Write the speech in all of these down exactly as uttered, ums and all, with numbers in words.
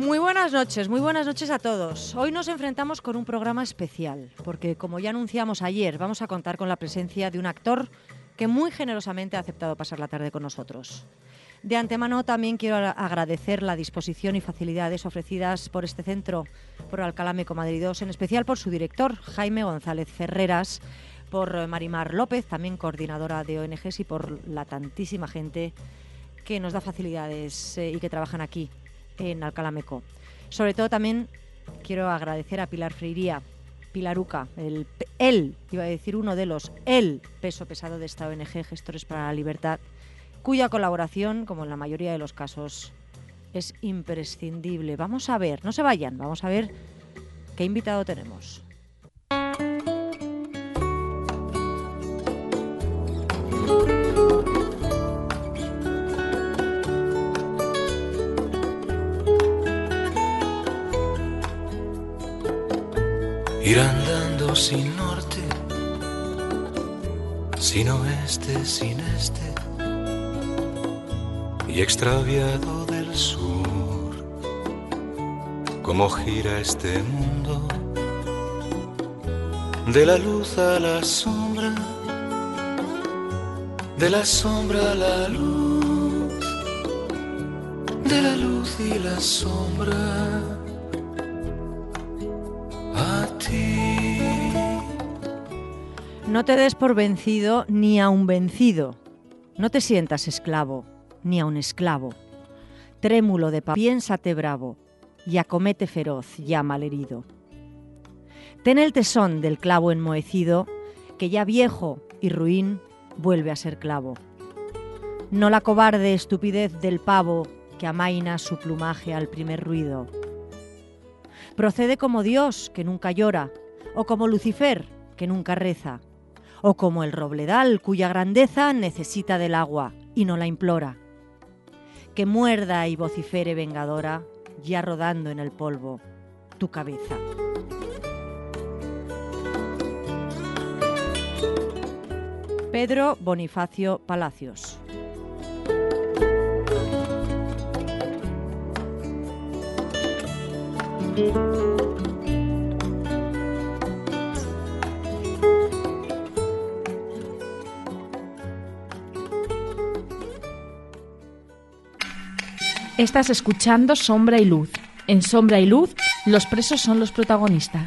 Muy buenas noches, muy buenas noches a todos. Hoy nos enfrentamos con un programa especial, porque como ya anunciamos ayer, vamos a contar con la presencia de un actor que muy generosamente ha aceptado pasar la tarde con nosotros. De antemano también quiero agradecer la disposición y facilidades ofrecidas por este centro, por Alcalá Meco Madrid dos, en especial por su director, Jaime González Ferreras, por Marimar López, también coordinadora de O N Ges, y por la tantísima gente que nos da facilidades eh, y que trabajan aquí en Alcalá Meco. Sobre todo también quiero agradecer a Pilar Freiría, Pilaruca, el, él, iba a decir uno de los, el peso pesado de esta O N Ge, Gestores para la Libertad, cuya colaboración, como en la mayoría de los casos, es imprescindible. Vamos a ver, no se vayan, vamos a ver qué invitado tenemos. Ir andando sin norte, sin oeste, sin este, y extraviado del sur, cómo gira este mundo, de la luz a la sombra, de la sombra a la luz, de la luz y la sombra. No te des por vencido ni a un vencido. No te sientas esclavo ni a un esclavo. Trémulo de paz, piénsate bravo y acomete feroz ya malherido. Ten el tesón del clavo enmohecido, que ya viejo y ruin vuelve a ser clavo. No la cobarde estupidez del pavo que amaina su plumaje al primer ruido. Procede como Dios, que nunca llora, o como Lucifer, que nunca reza, o como el robledal, cuya grandeza necesita del agua y no la implora. Que muerda y vocifere vengadora, ya rodando en el polvo, tu cabeza. Pedro Bonifacio Palacios. Estás escuchando Sombra y Luz. En Sombra y Luz, los presos son los protagonistas.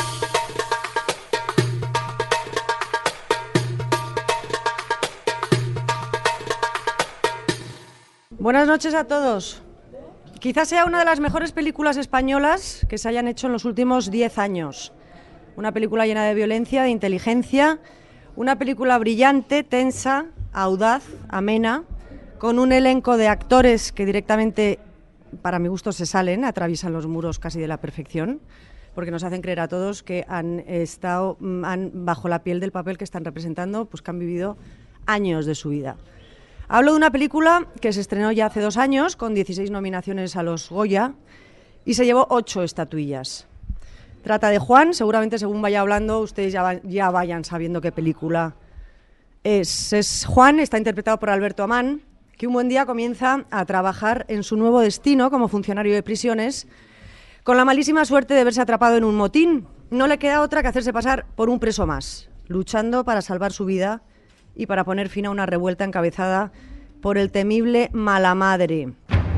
Buenas noches a todos. Quizás sea una de las mejores películas españolas que se hayan hecho en los últimos diez años. Una película llena de violencia, de inteligencia, una película brillante, tensa, audaz, amena, con un elenco de actores que directamente, para mi gusto, se salen, atraviesan los muros casi de la perfección, porque nos hacen creer a todos que han estado han, bajo la piel del papel que están representando, pues que han vivido años de su vida. Hablo de una película que se estrenó ya hace dos años, con dieciséis nominaciones a los Goya, y se llevó ocho estatuillas. Trata de Juan, seguramente según vaya hablando, ustedes ya, va, ya vayan sabiendo qué película es. es. Juan está interpretado por Alberto Amán, que un buen día comienza a trabajar en su nuevo destino como funcionario de prisiones, con la malísima suerte de verse atrapado en un motín. No le queda otra que hacerse pasar por un preso más, luchando para salvar su vida y para poner fin a una revuelta encabezada por el temible Malamadre.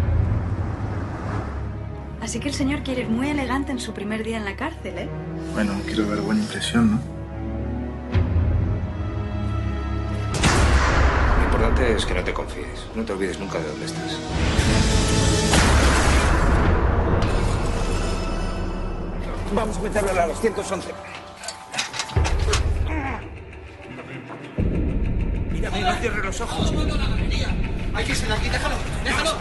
Así que el señor quiere ir muy elegante en su primer día en la cárcel, ¿eh? Bueno, quiero dar buena impresión, ¿no? Lo importante es que no te confíes. No te olvides nunca de dónde estás. Vamos a meterlo a la doscientos once. Mírame, no cierres los ojos. Hay que irse de aquí, déjalo, déjalo.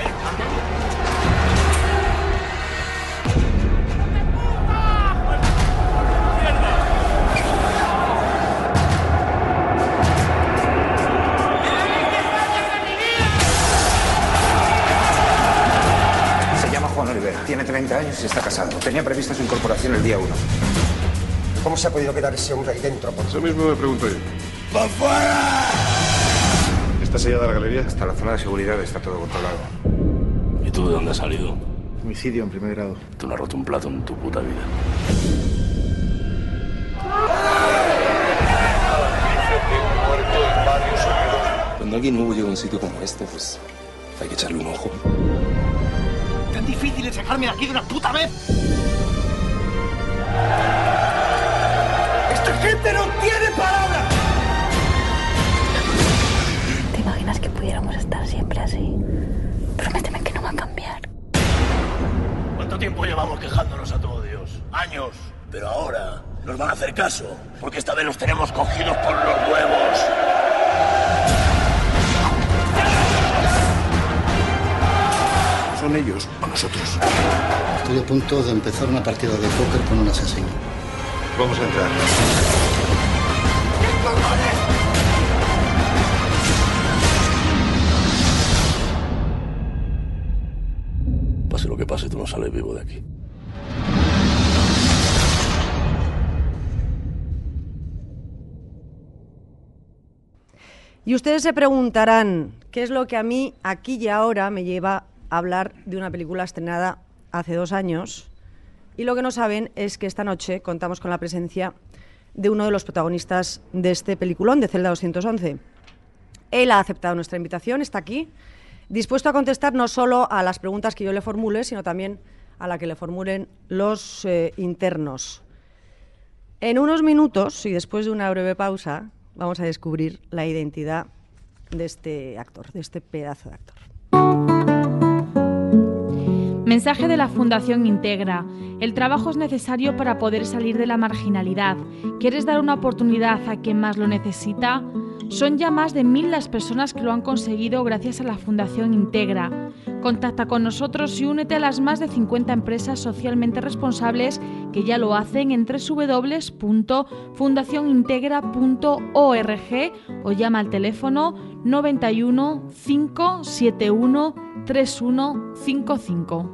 Juan Oliver, tiene treinta años y está casado. Tenía prevista su incorporación el día uno. ¿Cómo se ha podido quedar ese hombre ahí dentro? Por... Eso mismo me pregunto yo. ¡Va fuera! ¿Está sellada la galería? Hasta la zona de seguridad está todo controlado. ¿Y tú de dónde has salido? Homicidio en primer grado. Tú no has roto un plato en tu puta vida. Cuando alguien nuevo llega a un sitio como este, pues hay que echarle un ojo. ¿Tan difícil es sacarme de aquí de una puta vez? ¡Esta gente no tiene palabras! ¿Te imaginas que pudiéramos estar siempre así? Prométeme que no va a cambiar. ¿Cuánto tiempo llevamos quejándonos a todo Dios? Años. Pero ahora nos van a hacer caso, porque esta vez los tenemos cogidos por los huevos. Son ellos o nosotros. Estoy a punto de empezar una partida de póker con un asesino. Vamos a entrar. Pase lo que pase, tú no sales vivo de aquí. Y ustedes se preguntarán, ¿qué es lo que a mí, aquí y ahora, me lleva a hablar de una película estrenada hace dos años? Y lo que no saben es que esta noche contamos con la presencia de uno de los protagonistas de este peliculón, de Celda doscientos once. Él ha aceptado nuestra invitación, está aquí, dispuesto a contestar no solo a las preguntas que yo le formule, sino también a la que le formulen los eh, internos. En unos minutos, y después de una breve pausa, vamos a descubrir la identidad de este actor, de este pedazo de actor. Mensaje de la Fundación Integra. El trabajo es necesario para poder salir de la marginalidad. ¿Quieres dar una oportunidad a quien más lo necesita? Son ya más de mil las personas que lo han conseguido gracias a la Fundación Integra. Contacta con nosotros y únete a las más de cincuenta empresas socialmente responsables que ya lo hacen en doble u doble u doble u punto fundación integra punto org o llama al teléfono noventa y uno, cinco siete uno, tres uno cinco cinco.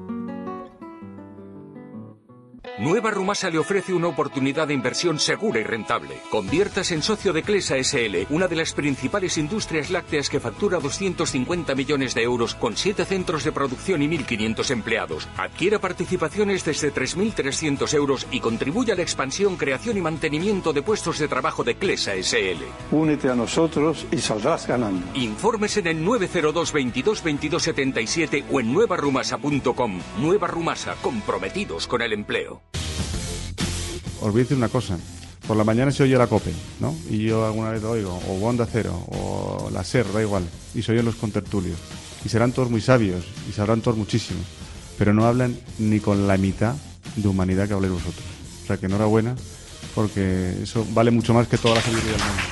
Nueva Rumasa le ofrece una oportunidad de inversión segura y rentable. Conviértase en socio de Clesa S L, una de las principales industrias lácteas que factura doscientos cincuenta millones de euros con siete centros de producción y mil quinientos empleados. Adquiera participaciones desde tres mil trescientos euros y contribuye a la expansión, creación y mantenimiento de puestos de trabajo de Clesa S L. Únete a nosotros y saldrás ganando. Informes en el nueve cero dos veintidós veintidós setenta y siete o en nueva rumasa punto com. Nueva Rumasa, comprometidos con el empleo. Os voy a decir una cosa. Por la mañana se oye la COPE, ¿no? Y yo alguna vez lo oigo, o Onda Cero, o la SER, da igual. Y se oyen los contertulios. Y serán todos muy sabios, y sabrán todos muchísimo. Pero no hablan ni con la mitad de humanidad que habléis vosotros. O sea que enhorabuena, porque eso vale mucho más que toda la sabiduría del mundo.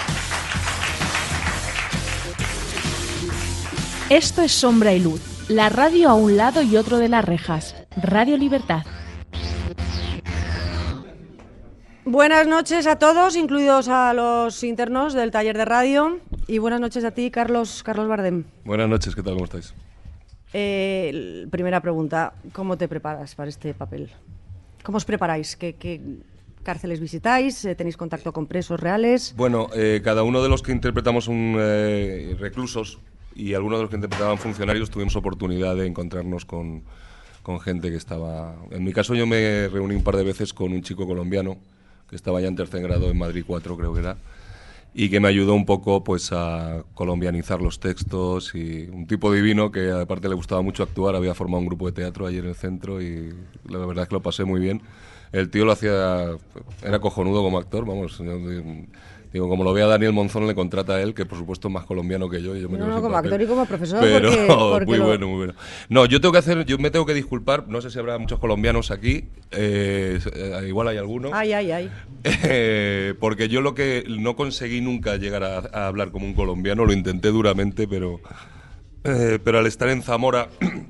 Esto es Sombra y Luz, la radio a un lado y otro de las rejas. Radio Libertad. Buenas noches a todos, incluidos a los internos del taller de radio. Y buenas noches a ti, Carlos, Carlos Bardem. Buenas noches, ¿qué tal? ¿Cómo estáis? Eh, primera pregunta, ¿cómo te preparas para este papel? ¿Cómo os preparáis? ¿Qué, qué cárceles visitáis? ¿Tenéis contacto con presos reales? Bueno, eh, cada uno de los que interpretamos un eh, reclusos y algunos de los que interpretaban funcionarios tuvimos oportunidad de encontrarnos con, con gente que estaba... En mi caso yo me reuní un par de veces con un chico colombiano que estaba ya en tercer grado en Madrid cuatro, creo que era, y que me ayudó un poco pues a colombianizar los textos, y un tipo divino que aparte le gustaba mucho actuar, había formado un grupo de teatro allí en el centro y la verdad es que lo pasé muy bien. El tío lo hacía, era cojonudo como actor, vamos, yo, digo, como lo ve a Daniel Monzón le contrata a él, que por supuesto es más colombiano que yo. Y yo me no, no, como papel, actor y como profesor, pero porque, porque muy lo... bueno, muy bueno. No, yo tengo que hacer, yo me tengo que disculpar, no sé si habrá muchos colombianos aquí, eh, igual hay alguno. Ay, ay, ay. Eh, porque yo lo que no conseguí nunca llegar a, a hablar como un colombiano, lo intenté duramente, pero, eh, pero al estar en Zamora...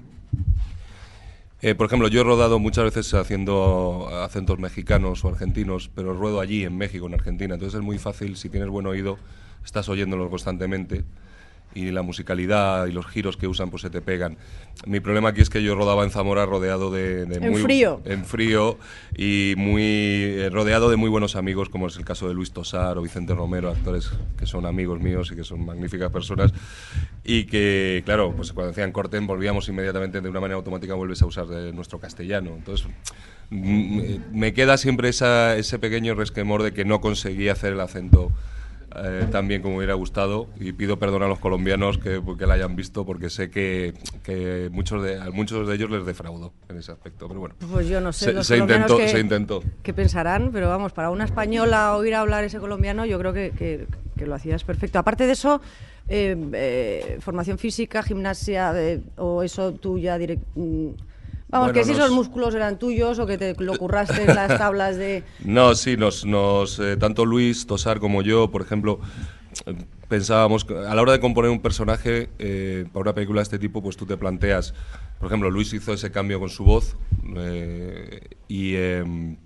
Eh, por ejemplo, yo he rodado muchas veces haciendo acentos mexicanos o argentinos, pero ruedo allí, en México, en Argentina. Entonces es muy fácil, si tienes buen oído, estás oyéndolos constantemente y la musicalidad y los giros que usan pues se te pegan. Mi problema aquí es que yo rodaba en Zamora rodeado de... de en muy, frío. En frío y muy eh, rodeado de muy buenos amigos, como es el caso de Luis Tosar o Vicente Romero, actores que son amigos míos y que son magníficas personas. Y que, claro, pues cuando decían corten volvíamos inmediatamente, de una manera automática vuelves a usar de nuestro castellano. Entonces me queda siempre esa, ese pequeño resquemor de que no conseguí hacer el acento eh, tan bien como me hubiera gustado, y pido perdón a los colombianos que, que la hayan visto, porque sé que, que muchos de, a muchos de ellos les defraudó en ese aspecto, pero bueno. Pues yo no sé, se, los se intentó, que, se intentó. qué pensarán, pero vamos, para una española oír hablar ese colombiano yo creo que, que, que lo hacías perfecto. Aparte de eso, eh, eh, formación física, gimnasia, eh, o eso tú ya direct, vamos, bueno, que si nos... esos músculos eran tuyos o que te lo curraste en las tablas de... No, sí, nos, nos eh, tanto Luis Tosar como yo, por ejemplo, eh, pensábamos, a la hora de componer un personaje eh, para una película de este tipo, pues tú te planteas, por ejemplo, Luis hizo ese cambio con su voz eh, y, eh,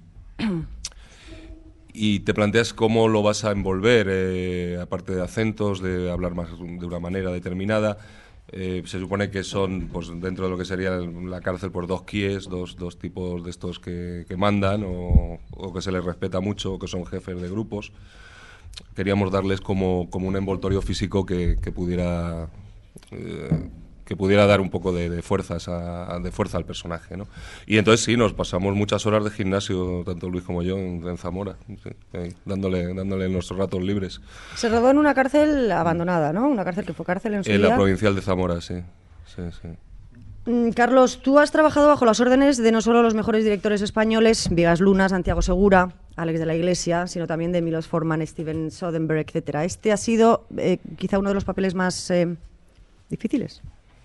y te planteas cómo lo vas a envolver, eh, aparte de acentos, de hablar más de una manera determinada. Eh, se supone que son, pues dentro de lo que sería la cárcel, por dos kies, dos, dos tipos de estos que, que mandan o, o que se les respeta mucho, o que son jefes de grupos. Queríamos darles como, como un envoltorio físico que, que pudiera eh, que pudiera dar un poco de, de fuerzas a, de fuerza al personaje, ¿no? Y entonces sí, nos pasamos muchas horas de gimnasio, tanto Luis como yo, en, en Zamora, sí, ahí, dándole, dándole nuestros ratos libres. Se rodó en una cárcel abandonada, ¿no? Una cárcel que fue cárcel en su En día. la provincial de Zamora, sí. sí, sí. Mm, Carlos, tú has trabajado bajo las órdenes de no solo los mejores directores españoles, Vigas Luna, Santiago Segura, Alex de la Iglesia, sino también de Milos Forman, Steven Soderbergh, etcétera. Este ha sido eh, quizá uno de los papeles más eh, difíciles,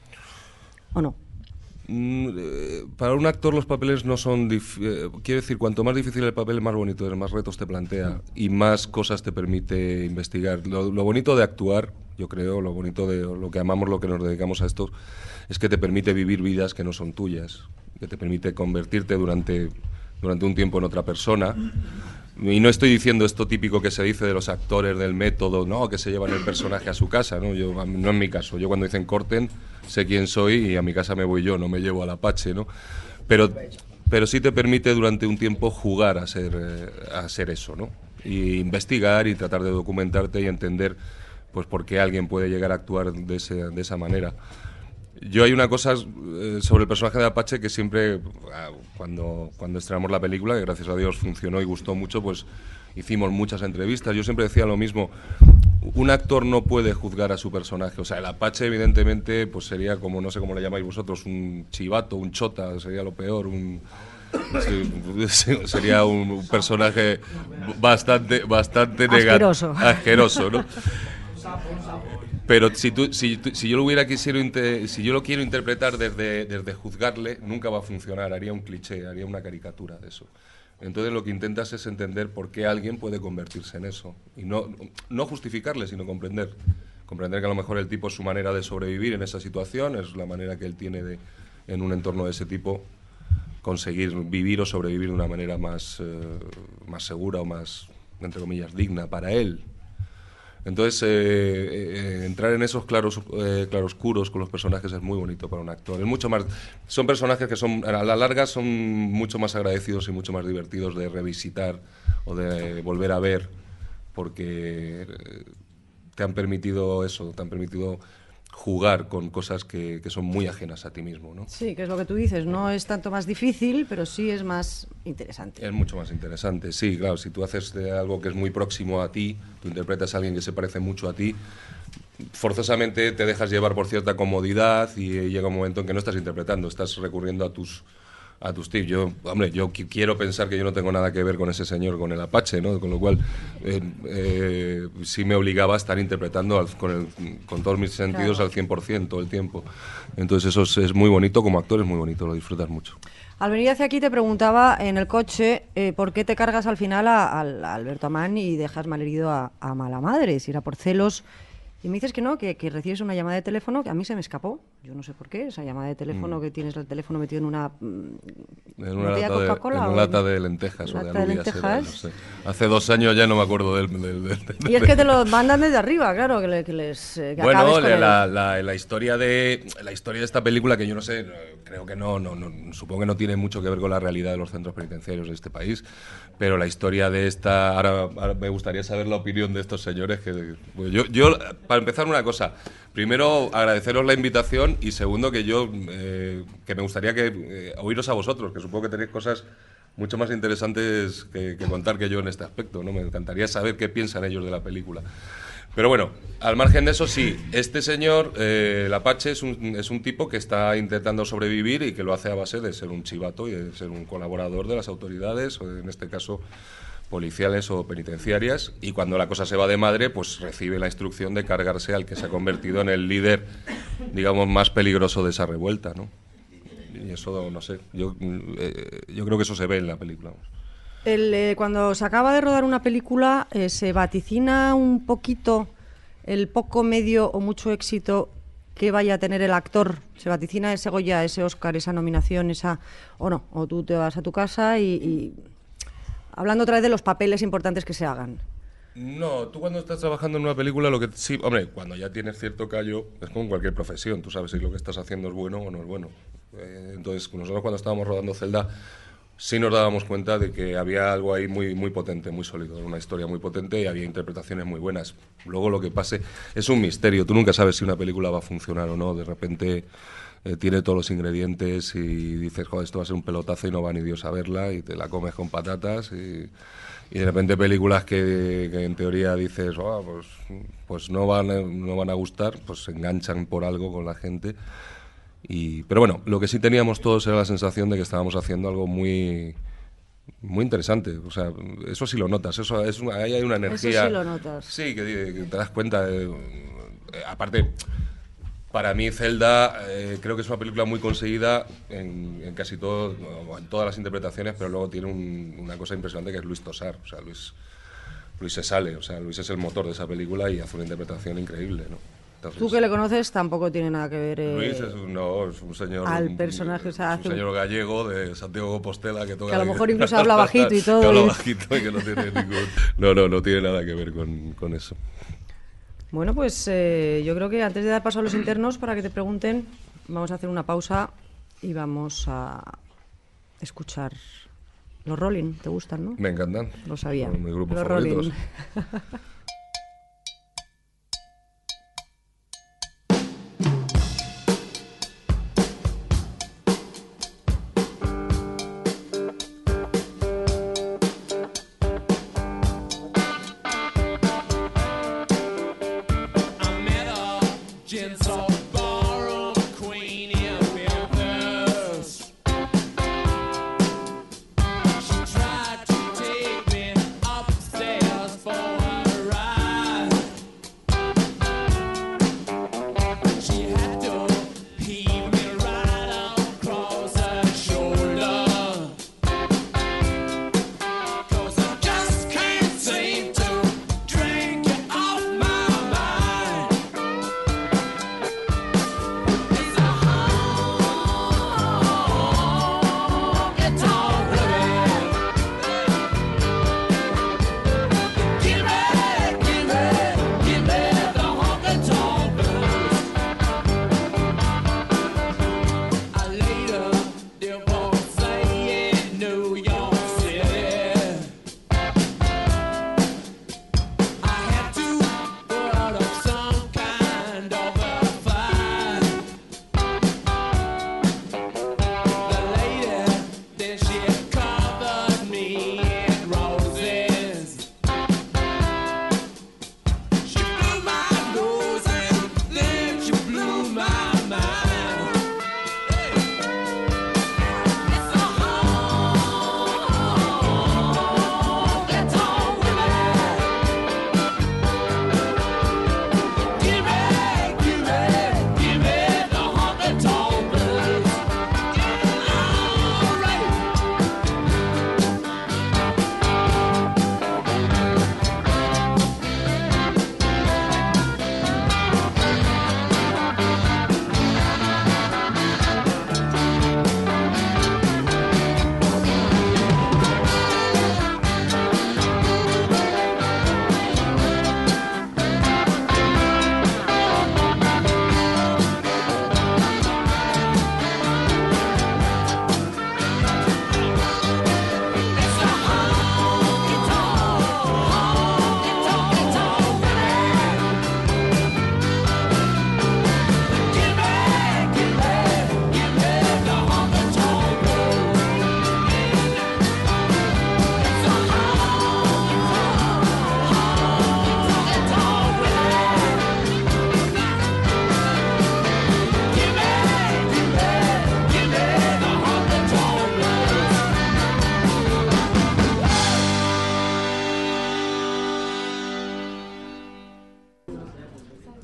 ¿o no? Mm, eh, para un actor los papeles no son... Eh, quiero decir, cuanto más difícil el papel, más bonito es, más retos te plantea y más cosas te permite investigar. Lo, lo bonito de actuar, yo creo, lo bonito de lo que amamos, lo que nos dedicamos a esto, es que te permite vivir vidas que no son tuyas, que te permite convertirte durante, durante un tiempo en otra persona. Y no estoy diciendo esto típico que se dice de los actores del método, no, que se llevan el personaje a su casa, no, yo, no es mi caso. Yo cuando dicen corten, sé quién soy y a mi casa me voy yo, no me llevo al Apache, ¿no? Pero, pero sí te permite durante un tiempo jugar a ser, eh, a ser eso, ¿no? Y investigar y tratar de documentarte y entender, pues, por qué alguien puede llegar a actuar de, ese, de esa manera. Yo hay una cosa eh, sobre el personaje de Apache que siempre, cuando, cuando estrenamos la película, que gracias a Dios funcionó y gustó mucho, pues hicimos muchas entrevistas. Yo siempre decía lo mismo, un actor no puede juzgar a su personaje. O sea, el Apache evidentemente pues sería como, no sé cómo le llamáis vosotros, un chivato, un chota, sería lo peor, un... Sí, sería un personaje bastante, bastante negativo. Asqueroso. Asqueroso, ¿no? Pero si, tú, si, si yo lo hubiera quisiera si yo lo quiero interpretar desde, desde juzgarle, nunca va a funcionar, haría un cliché, haría una caricatura de eso. Entonces lo que intentas es entender por qué alguien puede convertirse en eso. Y no, no justificarle, sino comprender. Comprender que a lo mejor el tipo es su manera de sobrevivir en esa situación, es la manera que él tiene de, en un entorno de ese tipo, conseguir vivir o sobrevivir de una manera más, eh, más segura o más, entre comillas, digna para él. Entonces, eh, eh, entrar en esos claros, eh, claroscuros con los personajes es muy bonito para un actor. Es mucho más, son personajes que son, a la larga son mucho más agradecidos y mucho más divertidos de revisitar o de volver a ver, porque te han permitido eso, te han permitido jugar con cosas que, que son muy ajenas a ti mismo, ¿no? Sí, que es lo que tú dices, no es tanto más difícil, pero sí es más interesante. Es mucho más interesante, sí, claro, si tú haces de algo que es muy próximo a ti, tú interpretas a alguien que se parece mucho a ti, forzosamente te dejas llevar por cierta comodidad y llega un momento en que no estás interpretando, estás recurriendo a tus a tus tips. Yo, hombre, yo qu quiero pensar que yo no tengo nada que ver con ese señor, con el Apache, ¿no? Con lo cual eh, eh, sí me obligaba a estar interpretando al, con, el, con todos mis sentidos claro. al cien por ciento todo el tiempo. Entonces eso es, es muy bonito, como actor es muy bonito, lo disfrutas mucho. Al venir hacia aquí te preguntaba en el coche eh, por qué te cargas al final a, a, a Alberto Amán y dejas malherido a, a Mala Madre, si era por celos. Y me dices que no, que, que recibes una llamada de teléfono que a mí se me escapó. Yo no sé por qué, esa llamada de teléfono mm. que tienes el teléfono metido en una... En una, lata de, Coca-Cola, en una lata de lentejas o de alubias. De lentejas. Era, no sé. Hace dos años ya no me acuerdo del... del, del, del y es que te lo mandan desde arriba, claro, que, le, que les... Que bueno, la, la, la, la, historia de, la historia de esta película, que yo no sé creo que no, no, no, supongo que no tiene mucho que ver con la realidad de los centros penitenciarios de este país, pero la historia de esta, ahora, ahora me gustaría saber la opinión de estos señores. Que pues yo, yo, para empezar, una cosa, primero agradeceros la invitación y segundo que yo, eh, que me gustaría que eh, oíros a vosotros, que supongo que tenéis cosas mucho más interesantes que, que contar que yo en este aspecto, ¿no? Me encantaría saber qué piensan ellos de la película. Pero bueno, al margen de eso, sí, este señor, eh, el Apache, es un, es un tipo que está intentando sobrevivir y que lo hace a base de ser un chivato y de ser un colaborador de las autoridades, o en este caso policiales o penitenciarias, y cuando la cosa se va de madre, pues recibe la instrucción de cargarse al que se ha convertido en el líder, digamos, más peligroso de esa revuelta, ¿no? Y eso, no sé, yo, eh, yo creo que eso se ve en la película. El, eh, cuando se acaba de rodar una película, eh, se vaticina un poquito el poco, medio o mucho éxito que vaya a tener el actor. Se vaticina ese Goya, ese Oscar, esa nominación, esa o no, o tú te vas a tu casa y, y hablando otra vez de los papeles importantes que se hagan. No, tú cuando estás trabajando en una película, lo que sí, hombre, cuando ya tienes cierto callo, es como en cualquier profesión, tú sabes si lo que estás haciendo es bueno o no es bueno. Eh, entonces, nosotros cuando estábamos rodando Zelda, sí nos dábamos cuenta de que había algo ahí muy, muy potente, muy sólido, una historia muy potente y había interpretaciones muy buenas. Luego lo que pase es un misterio, tú nunca sabes si una película va a funcionar o no, de repente eh, tiene todos los ingredientes y dices, joder, esto va a ser un pelotazo y no va ni Dios a verla y te la comes con patatas y, y de repente películas que, que en teoría dices, oh, pues, pues no, van, no van a gustar, pues se enganchan por algo con la gente. Y, pero bueno, lo que sí teníamos todos era la sensación de que estábamos haciendo algo muy muy interesante. O sea, eso sí lo notas, eso es una, ahí hay una energía. Eso sí lo notas. Sí, que, que te das cuenta. De, eh, aparte, para mí Zelda eh, creo que es una película muy conseguida en, en casi todo, en todas las interpretaciones, pero luego tiene un, una cosa impresionante que es Luis Tosar. O sea, Luis, Luis se sale, o sea, Luis es el motor de esa película y hace una interpretación increíble, ¿no? Entonces, tú que le conoces tampoco tiene nada que ver eh, Luis es un, no, es un señor al personaje, o sea, un señor gallego de Santiago de Compostela que, toca que a lo mejor incluso habla bajito y todo. Que habla bajito y que no tiene ningún no no no tiene nada que ver con, con eso. Bueno, pues eh, yo creo que antes de dar paso a los internos para que te pregunten, vamos a hacer una pausa y vamos a escuchar los Rolling. ¿Te gustan, no? Me encantan. Lo sabía. Son mis grupos los favoritos. Rolling. She tried to take me upstairs for a ride.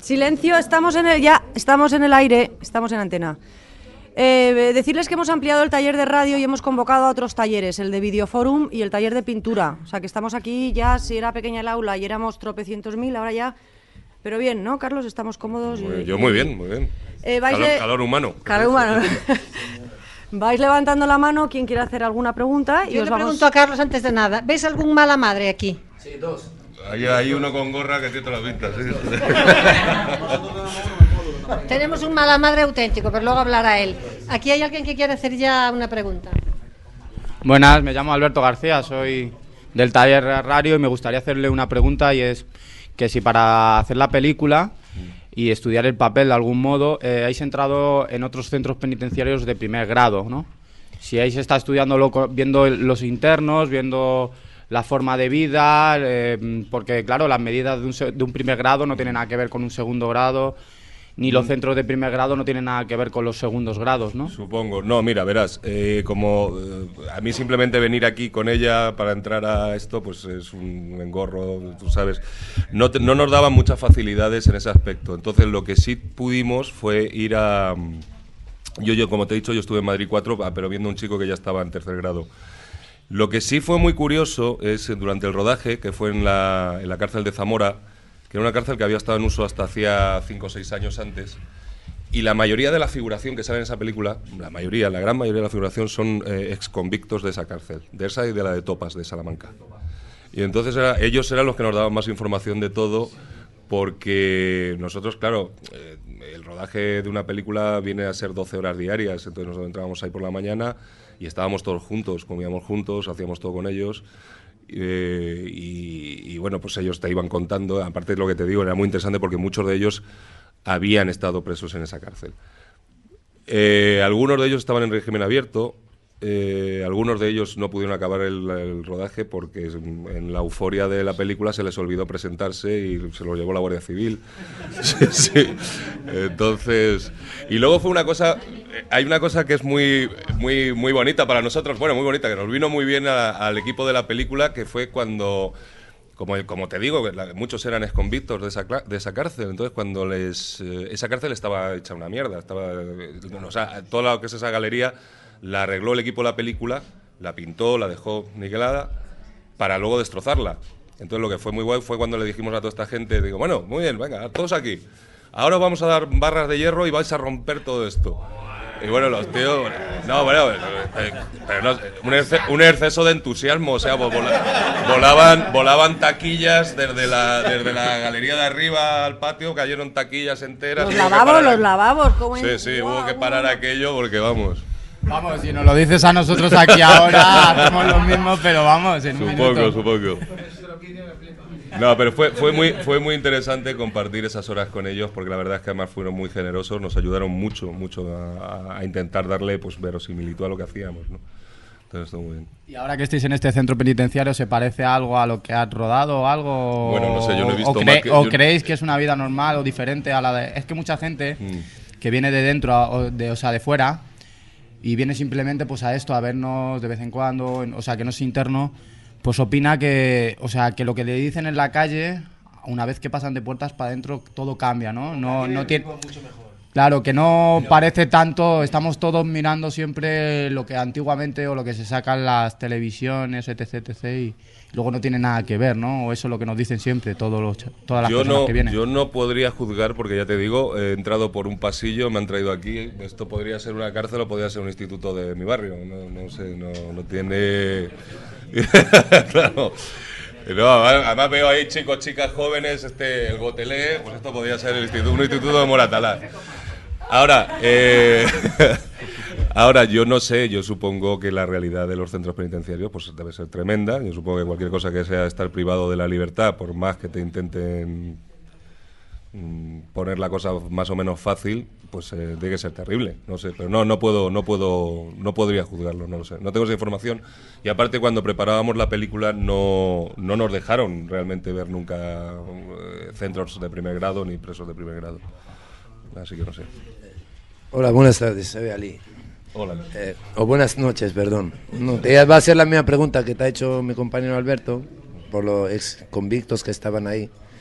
Silencio, estamos en el ya, estamos en el aire, estamos en antena. Eh, decirles que hemos ampliado el taller de radio y hemos convocado a otros talleres, el de Videoforum y el taller de pintura. O sea que estamos aquí ya, si era pequeña el aula y éramos tropecientos mil, ahora ya... Pero bien, ¿no, Carlos? ¿Estamos cómodos? Muy, yo muy bien, muy bien. Eh, vais calor, de... calor humano. Calor humano. Vais levantando la mano, quien quiera hacer alguna pregunta. Y yo os le vamos... pregunto a Carlos antes de nada, ¿ves algún mala madre aquí? Sí, dos. Hay, hay uno con gorra que tiene toda la pinta, sí. Tenemos un mala madre auténtico, pero luego hablará él. Aquí hay alguien que quiere hacer ya una pregunta. Buenas, me llamo Alberto García, soy del taller Radio y me gustaría hacerle una pregunta, y es que si para hacer la película y estudiar el papel de algún modo, eh, habéis entrado en otros centros penitenciarios de primer grado, ¿no? Si habéis estado estudiándolo, viendo los internos, viendo la forma de vida, eh, porque claro, las medidas de un, de un primer grado no tienen nada que ver con un segundo grado, ni los centros de primer grado no tienen nada que ver con los segundos grados, ¿no? Supongo. No, mira, verás, eh, como eh, a mí simplemente venir aquí con ella para entrar a esto, pues es un engorro, tú sabes. No, te, no nos daban muchas facilidades en ese aspecto. Entonces, lo que sí pudimos fue ir a... Yo, yo como te he dicho, yo estuve en Madrid cuatro, pero viendo a un chico que ya estaba en tercer grado. Lo que sí fue muy curioso es durante el rodaje, que fue en la, en la cárcel de Zamora, que era una cárcel que había estado en uso hasta hacía cinco o seis años antes, y la mayoría de la figuración que sale en esa película, la mayoría, la gran mayoría de la figuración son eh, exconvictos de esa cárcel, de esa y de la de Topas, de Salamanca. Y entonces era, ellos eran los que nos daban más información de todo, porque nosotros, claro, eh, el rodaje de una película viene a ser doce horas diarias, entonces nosotros entrábamos ahí por la mañana y estábamos todos juntos, comíamos juntos, hacíamos todo con ellos. Eh, y, y bueno, pues ellos te iban contando, aparte de lo que te digo, era muy interesante porque muchos de ellos habían estado presos en esa cárcel. Eh, algunos de ellos estaban en régimen abierto, eh, algunos de ellos no pudieron acabar el, el rodaje porque en la euforia de la película se les olvidó presentarse y se los llevó la Guardia Civil. Sí, sí. Entonces, y luego fue una cosa, hay una cosa que es muy, muy, muy bonita para nosotros, bueno, muy bonita, que nos vino muy bien a, al equipo de la película, que fue cuando, como, como te digo, muchos eran exconvictos de esa, de esa cárcel, entonces cuando les, eh, esa cárcel estaba hecha una mierda, estaba, o sea, toda lo que es esa galería la arregló el equipo de la película, la pintó, la dejó niquelada, para luego destrozarla. Entonces lo que fue muy guay fue cuando le dijimos a toda esta gente, digo, bueno, muy bien, venga, todos aquí. Ahora vamos a dar barras de hierro y vais a romper todo esto. Y bueno, los tíos... No, bueno, pero no, un, exceso, un exceso de entusiasmo, o sea, volaban, volaban taquillas desde la, desde la galería de arriba al patio, cayeron taquillas enteras. Los lavabos, los lavabos, ¿cómo es? Sí, sí, hubo que parar aquello porque vamos... Vamos, si nos lo dices a nosotros aquí ahora, hacemos lo mismo, pero vamos, en un Supongo, minuto. supongo. No, pero fue, fue, muy, fue muy interesante compartir esas horas con ellos, porque la verdad es que además fueron muy generosos, nos ayudaron mucho, mucho a, a intentar darle pues verosimilitud a lo que hacíamos, ¿no? Entonces estuvo muy bien. Y ahora que estéis en este centro penitenciario, ¿se parece algo a lo que has rodado o algo? Bueno, no sé, yo no he visto ¿O, cre más que, ¿o yo... creéis que es una vida normal o diferente a la de...? Es que mucha gente mm. que viene de dentro, o, de, o sea, de fuera, y viene simplemente pues a esto, a vernos de vez en cuando, o sea, que no es interno, pues opina que, o sea, que lo que le dicen en la calle, una vez que pasan de puertas para adentro, todo cambia, ¿no? No, no tiene... Claro, que no parece tanto, estamos todos mirando siempre lo que antiguamente o lo que se saca en las televisiones, etc, etc, y luego no tiene nada que ver, ¿no? O eso es lo que nos dicen siempre todos los, todas las yo personas no, que vienen. Yo no podría juzgar porque ya te digo, he entrado por un pasillo, me han traído aquí, esto podría ser una cárcel o podría ser un instituto de mi barrio, no, no sé, no, no tiene... Claro. No, además veo ahí chicos, chicas jóvenes, este, el Gotelé, pues esto podría ser el instituto, un instituto de Moratalá. Ahora, eh, ahora yo no sé, yo supongo que la realidad de los centros penitenciarios pues debe ser tremenda. Yo supongo que cualquier cosa que sea estar privado de la libertad, por más que te intenten mm, poner la cosa más o menos fácil, pues eh, tiene que ser terrible. No sé, pero no, no puedo, no puedo, no podría juzgarlo, no lo sé. No tengo esa información. Y aparte, cuando preparábamos la película, no, no nos dejaron realmente ver nunca eh, centros de primer grado ni presos de primer grado. Así que no sé. Hola, buenas tardes, soy Ali. Hola. Eh, o buenas noches, perdón. No, te va a hacer la misma pregunta que te ha hecho mi compañero Alberto, por los ex convictos que estaban ahí.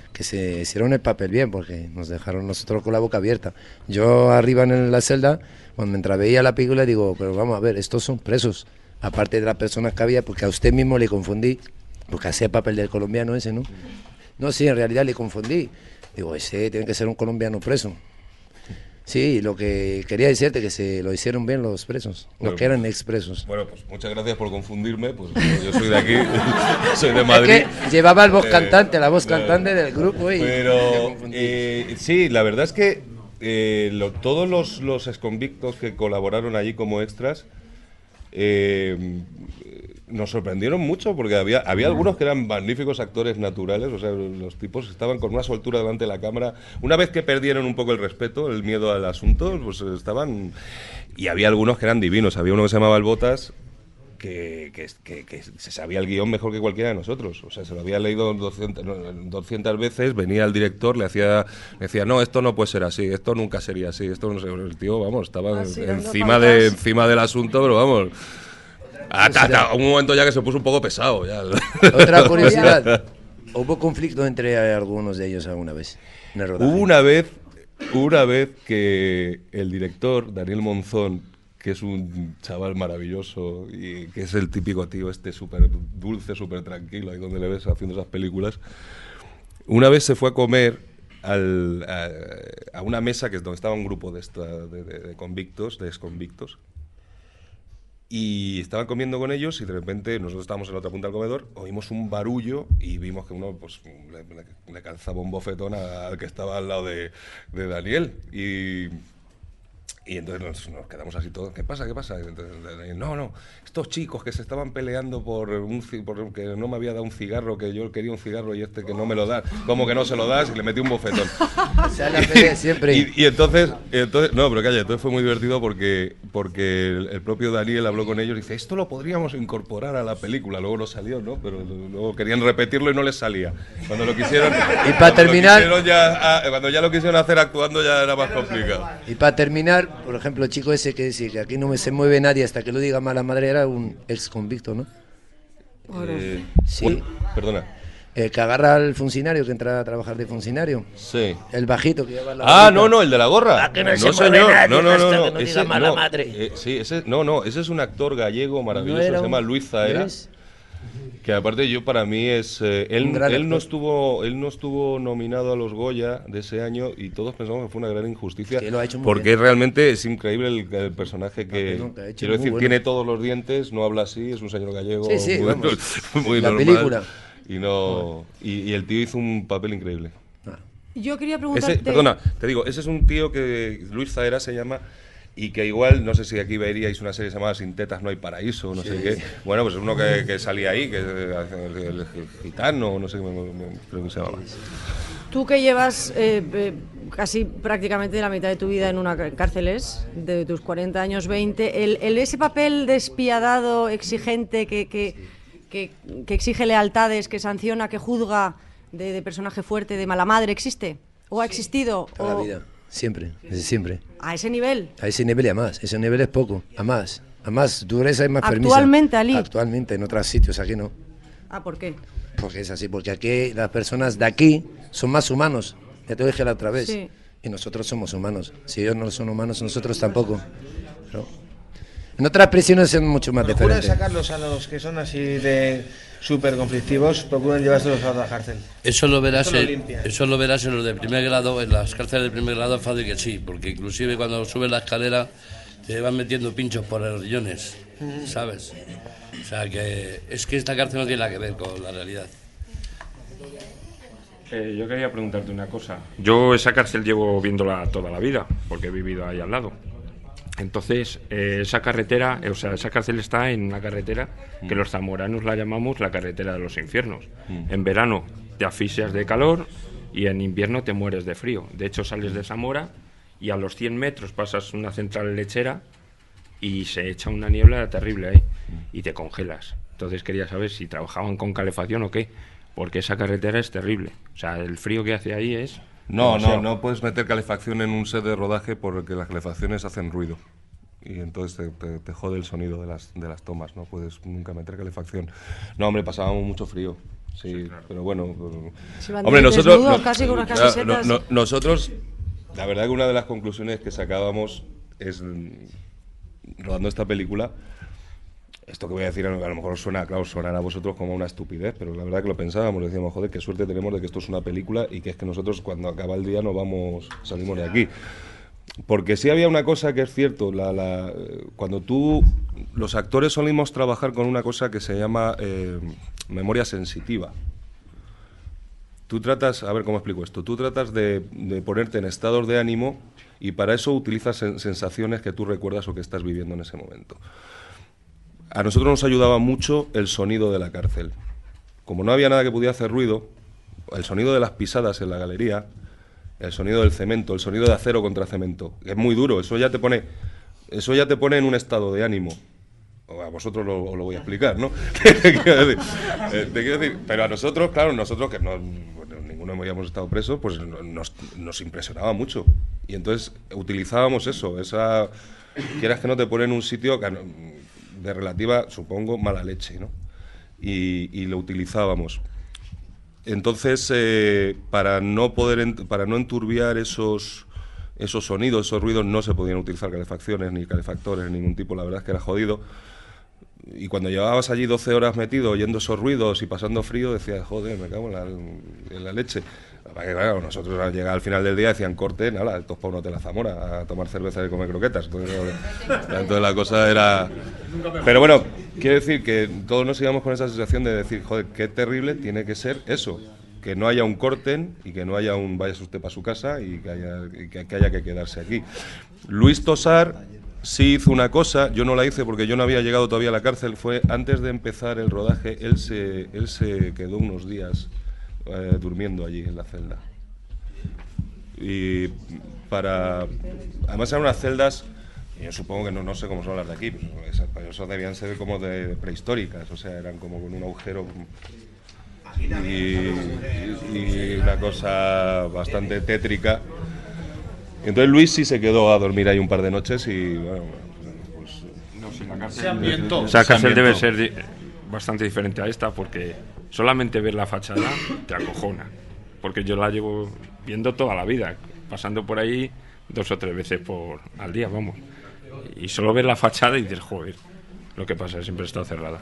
que se hicieron el papel bien, porque nos dejaron nosotros con la boca abierta. Yo arriba en la celda, cuando mientras veía la película, digo, pero vamos a ver, estos son presos, aparte de las personas que había, porque a usted mismo le confundí, porque hacía papel del colombiano ese, ¿no? No, sí, en realidad le confundí. Digo, ese tiene que ser un colombiano preso. Sí, lo que quería decirte que se lo hicieron bien los presos, bueno, los que eran expresos. Bueno, pues muchas gracias por confundirme, pues yo soy de aquí, soy de Madrid. Es que llevaba el voz eh, cantante, la voz eh, cantante del grupo y pero eh, sí, la verdad es que eh, lo, todos los, los exconvictos que colaboraron allí como extras eh, nos sorprendieron mucho porque había, había algunos que eran magníficos actores naturales, o sea, los tipos estaban con una soltura delante de la cámara. Una vez que perdieron un poco el respeto, el miedo al asunto, pues estaban... Y había algunos que eran divinos. Había uno que se llamaba El Botas, que, que, que, que se sabía el guión mejor que cualquiera de nosotros. O sea, se lo había leído doscientas veces, venía el director, le hacía, le decía, no, esto no puede ser así, esto nunca sería así, esto no sé. El tío, vamos, estaba Así, encima, de, encima del asunto, pero vamos... Hasta, hasta un momento ya que se puso un poco pesado. Ya. Otra curiosidad, ¿hubo conflicto entre algunos de ellos alguna vez en el rodaje? Hubo una vez, una vez que el director, Daniel Monzón, que es un chaval maravilloso y que es el típico tío este súper dulce, súper tranquilo, ahí donde le ves haciendo esas películas, una vez se fue a comer al, a, a una mesa que es donde estaba un grupo de, esta, de, de, de convictos, de exconvictos, y estaban comiendo con ellos y de repente nosotros estábamos en la otra punta del comedor, oímos un barullo y vimos que uno pues le, le, le calzaba un bofetón al que estaba al lado de, de Daniel y, y entonces nos, nos quedamos así todos, ¿qué pasa? ¿qué pasa? Y entonces, no, no, estos chicos que se estaban peleando por, un, por que no me había dado un cigarro, que yo quería un cigarro y este que no me lo da, ¿cómo que no se lo das? Y le metí un bofetón. O sea, la pelea siempre. Y, y entonces, entonces, no, pero calla, entonces fue muy divertido porque, porque el, el propio Daniel habló con ellos y dice, esto lo podríamos incorporar a la película, luego no salió, ¿no? Pero luego querían repetirlo y no les salía. Cuando lo quisieron, y para terminar, ya, cuando ya lo quisieron hacer actuando ya era más complicado. Y para terminar, por ejemplo, el chico ese que decía que aquí no me se mueve nadie hasta que lo diga mala madre era un ex convicto, ¿no? Eh, sí. Un, perdona. El que agarra al funcionario, que entra a trabajar de funcionario. Sí. El bajito que lleva la Ah, gorrita. no, no, el de la gorra. ¿A que no, no se señor. mueve nadie no, no, hasta no, que no ese, diga mala no, madre? Eh, sí, ese, no, no, ese es un actor gallego maravilloso, No se era llama un- Luis Zaera. ¿ves? Que aparte yo para mí es eh, él, Un gran él no actor. estuvo él no estuvo nominado a los Goya de ese año y todos pensamos que fue una gran injusticia Sí, lo ha hecho muy porque bien. realmente es increíble el, el personaje que No, que ha hecho quiero muy decir bueno. tiene todos los dientes, no habla así, es un señor gallego Sí, sí, muy, vamos. muy La normal película. y no y, y el tío hizo un papel increíble. Yo quería preguntarte... Ese, perdona, te digo, ese es un tío que Luis Zaera se llama y que igual, no sé si aquí veríais una serie llamada Sin tetas no hay paraíso, no Sí. sé qué. Bueno, pues es uno que, que salía ahí, que es el, el- el gitano, no sé, me- me- creo que se llamaba. Tú que llevas eh, eh, casi prácticamente la mitad de tu vida en una cá- cárceles, de tus cuarenta años, veinte, el, el- ese papel despiadado, exigente, que, que, que, que exige lealtades, que sanciona, que juzga, de, de personaje fuerte, de mala madre, ¿existe? ¿O ha existido? Toda la o- vida, siempre, desde siempre. ¿A ese nivel? A ese nivel y a más, ese nivel es poco, a más. A más dureza y más permiso. Actualmente, Ali. Actualmente, en otros sitios, aquí no. Ah, ¿por qué? Porque es así, porque aquí las personas de aquí son más humanos. Ya te lo dije la otra vez. Sí. Y nosotros somos humanos. Si ellos no son humanos, nosotros tampoco. Pero en otras prisiones son mucho más Procuran diferentes. sacarlos a los que son así de súper conflictivos, procuran llevárselos a la cárcel. Eso lo verás, Eso lo en, limpia. eso lo verás en los de primer grado, en las cárceles de primer grado, es fácil que sí, porque inclusive cuando subes la escalera te van metiendo pinchos por los riñones, ¿sabes? O sea que es que esta cárcel no tiene nada que ver con la realidad. Eh, yo quería preguntarte una cosa. Yo esa cárcel llevo viéndola toda la vida, porque he vivido ahí al lado. Entonces, eh, esa carretera, eh, o sea, esa cárcel está en una carretera que los zamoranos la llamamos la carretera de los infiernos. Mm. En verano te asfixias de calor y en invierno te mueres de frío. De hecho, sales de Zamora y a los cien metros pasas una central lechera y se echa una niebla terrible ahí y te congelas. Entonces quería saber si trabajaban con calefacción o qué, porque esa carretera es terrible. O sea, el frío que hace ahí es... No, no, demasiado. no puedes meter calefacción en un set de rodaje porque las calefacciones hacen ruido. y entonces te, te, te jode el sonido de las, de las tomas, no puedes nunca meter calefacción. No, hombre, pasábamos mucho frío, sí, sí claro. Pero bueno, si hombre, nosotros, desnudo, casi con unas camisetas. No, no, nosotros, la verdad que una de las conclusiones que sacábamos es, rodando esta película, esto que voy a decir a lo mejor suena, claro, sonará a vosotros como una estupidez, pero la verdad que lo pensábamos, decíamos, joder, qué suerte tenemos de que esto es una película y que es que nosotros cuando acaba el día no vamos, salimos de aquí. Porque sí había una cosa que es cierto, la, la, cuando tú, los actores solimos trabajar con una cosa que se llama eh, memoria sensitiva. Tú tratas, a ver cómo explico esto, tú tratas de, de ponerte en estados de ánimo y para eso utilizas sensaciones que tú recuerdas o que estás viviendo en ese momento. A nosotros nos ayudaba mucho el sonido de la cárcel. Como no había nada que pudiera hacer ruido, el sonido de las pisadas en la galería, el sonido del cemento, el sonido de acero contra cemento, que es muy duro, eso ya te pone, eso ya te pone en un estado de ánimo. O a vosotros lo, os lo voy a explicar, ¿no? Te quiero decir, eh, te quiero decir, pero a nosotros, claro, nosotros que no, bueno, ninguno habíamos estado presos, pues nos, nos impresionaba mucho. Y entonces utilizábamos eso, esa, quieras que no te pone en un sitio que, de relativa, supongo, mala leche, ¿no? Y, y lo utilizábamos. Entonces, eh, para no poder, ent para no enturbiar esos, esos sonidos, esos ruidos, no se podían utilizar calefacciones, ni calefactores, de ningún tipo, la verdad es que era jodido. Y cuando llevabas allí doce horas metido, oyendo esos ruidos y pasando frío, decías, joder, me cago en la, en la leche. Claro, nosotros al llegar al final del día decían, corte, nada, estos para un hotel a Zamora, a tomar cerveza y comer croquetas. Entonces, entonces la cosa era... Pero bueno, quiero decir que todos nos íbamos con esa sensación de decir, joder, qué terrible tiene que ser eso, que no haya un corte y que no haya un vaya usted para su casa y que haya, y que, que haya que quedarse aquí. Luis Tosar sí hizo una cosa, yo no la hice porque yo no había llegado todavía a la cárcel, fue antes de empezar el rodaje, él se, él se quedó unos días eh, durmiendo allí en la celda. Y para... Además eran unas celdas, yo supongo que no, no sé cómo son las de aquí, pero esas, esas debían ser como de, de prehistóricas, o sea, eran como con un agujero y, y una cosa bastante tétrica. Entonces Luis sí se quedó a dormir ahí un par de noches y bueno, pues... No sé, la cárcel, se ambientó. O sea, la cárcel debe ser di bastante diferente a esta porque solamente ver la fachada te acojona. Porque yo la llevo viendo toda la vida, pasando por ahí dos o tres veces por al día, vamos. Y solo ver la fachada y dices, joder, lo que pasa es que siempre está cerrada.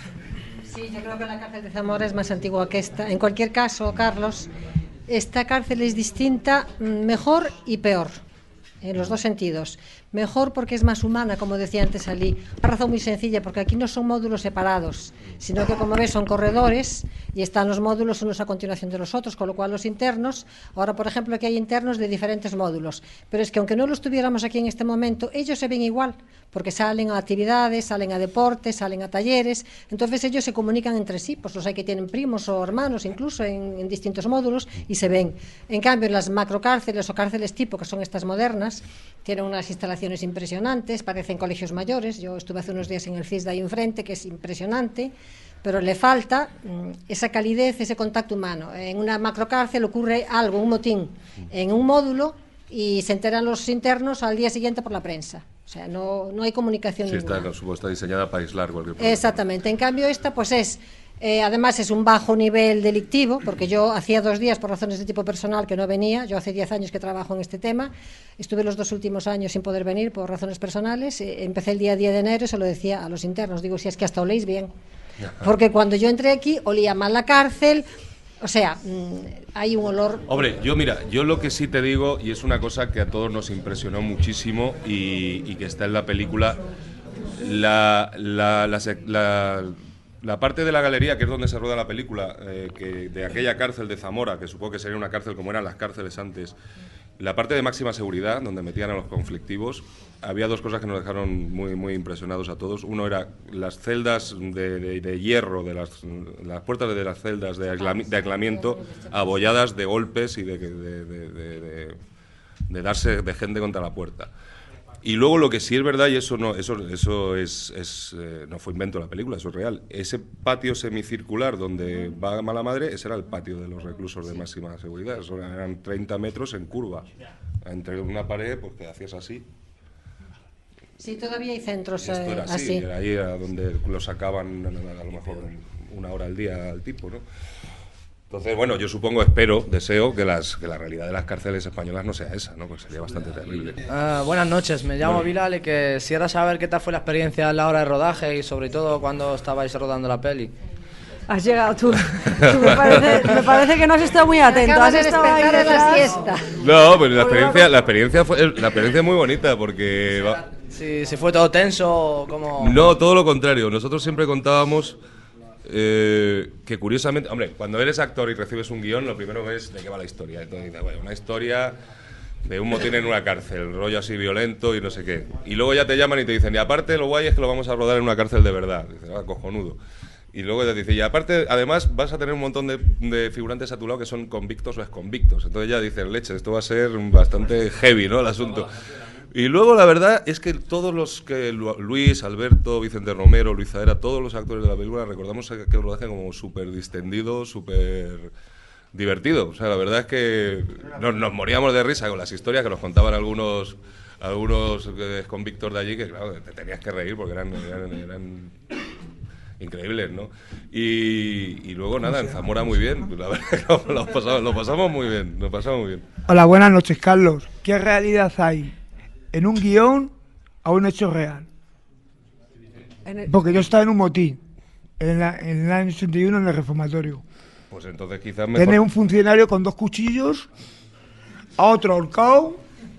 Sí, yo creo que la cárcel de Zamora es más antigua que esta. En cualquier caso, Carlos, esta cárcel es distinta, mejor y peor, en los dos sentidos. Mejor porque es más humana, como decía antes Ali. Una razón muy sencilla, porque aquí no son módulos separados, sino que, como ves, son corredores y están los módulos unos a continuación de los otros, con lo cual los internos, ahora por ejemplo aquí hay internos de diferentes módulos, pero es que aunque no los tuviéramos aquí en este momento, ellos se ven igual, porque salen a actividades, salen a deportes, salen a talleres, entonces ellos se comunican entre sí, pues los hay que tienen primos o hermanos incluso en, en distintos módulos y se ven. En cambio, en las macrocárceles o cárceles tipo, que son estas modernas, tienen unas instalaciones impresionantes, parecen colegios mayores. Yo estuve hace unos días en el C I S de ahí enfrente, que es impresionante, pero le falta mm, esa calidez, ese contacto humano. En una macrocárcel ocurre algo, un motín, en un módulo y se enteran los internos al día siguiente por la prensa. O sea, no, no hay comunicación sí, ninguna. Está, está diseñada para aislar cualquier problema. Exactamente. En cambio, esta pues es... Eh, además es un bajo nivel delictivo, porque yo hacía dos días por razones de tipo personal que no venía. Yo hace diez años que trabajo en este tema, estuve los dos últimos años sin poder venir por razones personales. eh, empecé el día diez de enero y se lo decía a los internos, digo, si es que hasta oléis bien, porque cuando yo entré aquí olía mal la cárcel, o sea, mmm, hay un olor... Hombre, yo mira, yo lo que sí te digo, y es una cosa que a todos nos impresionó muchísimo y, y que está en la película, la... la, la, la La parte de la galería, que es donde se rueda la película, eh, que de aquella cárcel de Zamora, que supongo que sería una cárcel como eran las cárceles antes, la parte de máxima seguridad, donde metían a los conflictivos, había dos cosas que nos dejaron muy, muy impresionados a todos. Uno era las celdas de, de, de hierro, de las, las puertas de las celdas de, aisla, de aislamiento, abolladas de golpes y de, de, de, de, de, de darse de gente contra la puerta. Y luego lo que sí es verdad, y eso no eso eso es, es eh, no fue invento de la película, eso es real, ese patio semicircular donde va Mala Madre, ese era el patio de los reclusos de máxima seguridad, eso eran treinta metros en curva, entre una pared, pues que hacías así, Sí, todavía hay centros Esto era eh, así, así. era ahí era donde lo sacaban a lo mejor una hora al día al tipo, ¿no? Entonces, bueno, yo supongo, espero, deseo que, las, que la realidad de las cárceles españolas no sea esa, ¿no? Pues sería bastante terrible. Uh, buenas noches, me llamo bueno. Bilal y que quisiera saber qué tal fue la experiencia a la hora de rodaje y sobre todo cuando estabais rodando la peli. Has llegado tú. tú me, parece, me parece que no has estado muy atento. Has de estado ahí despertar de la detrás. siesta. No, pero la experiencia, la experiencia fue, la experiencia es muy bonita porque va... Si, si fue todo tenso, como... No, todo lo contrario. Nosotros siempre contábamos eh, que curiosamente, hombre, cuando eres actor y recibes un guión, lo primero ves de qué va la historia. Entonces dices, bueno, una historia de un motín en una cárcel, rollo así violento y no sé qué. Y luego ya te llaman y te dicen, y aparte lo guay es que lo vamos a rodar en una cárcel de verdad. Dices, ah, cojonudo. Y luego te dice, y aparte, además vas a tener un montón de, de figurantes a tu lado que son convictos o exconvictos. Entonces ya dices, leche, esto va a ser bastante heavy, ¿no? El asunto. Y luego la verdad es que todos los que Luis, Alberto, Vicente Romero, Luis Aera, todos los actores de la película recordamos que el rodaje como súper distendido, súper divertido. O sea, la verdad es que nos, nos moríamos de risa con las historias que nos contaban algunos algunos convictos de allí, que claro, te tenías que reír porque eran, eran, eran increíbles, ¿no? Y, y luego nada, en Zamora muy bien. La verdad que lo pasamos, lo pasamos muy bien, lo pasamos muy bien. Hola, buenas noches, Carlos. ¿Qué realidad hay en un guión a un hecho real? Porque yo estaba en un motín en, la, en el año ochenta y uno en el reformatorio. Pues entonces quizás mejor... Tiene un funcionario con dos cuchillos, a otro ahorcado,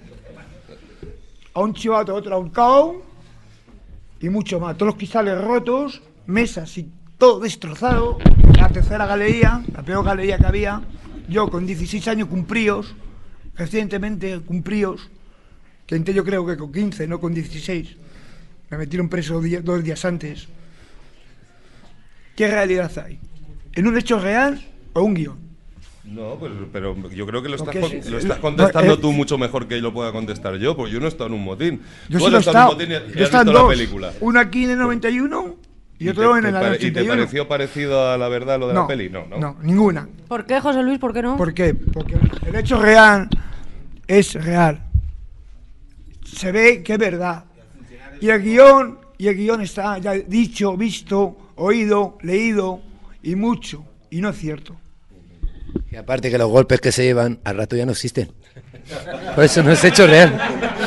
a un chivato otro ahorcado y mucho más. Todos los cristales rotos, mesas y todo destrozado. La tercera galería, la peor galería que había. Yo con dieciséis años cumplidos, recientemente cumplidos, que entré yo creo que con quince, no con dieciséis. Me metieron preso día, dos días antes. ¿Qué realidad hay? ¿En un hecho real o un guión? No, pues, pero yo creo que lo estás, Porque con, es- lo estás contestando no, eh, tú mucho mejor que lo pueda contestar yo, porque yo no he estado en un motín. Yo Tú sí lo he has estado en estado. un motín y- y Yo has he estado en visto la dos. película. Uno aquí en el noventa y uno y ¿Y otro te- en te el pare- ochenta y uno. ¿Y te pareció parecido a la verdad lo de No, la peli? No, ¿no? No, ninguna. ¿Por qué, José Luis? ¿Por qué no? ¿Por qué? Porque el hecho real es real. Se ve que es verdad. Y el guión, y el guión está ya dicho, visto, oído, leído y mucho. Y no es cierto. Y aparte que los golpes que se llevan al rato ya no existen. Por eso no es hecho real.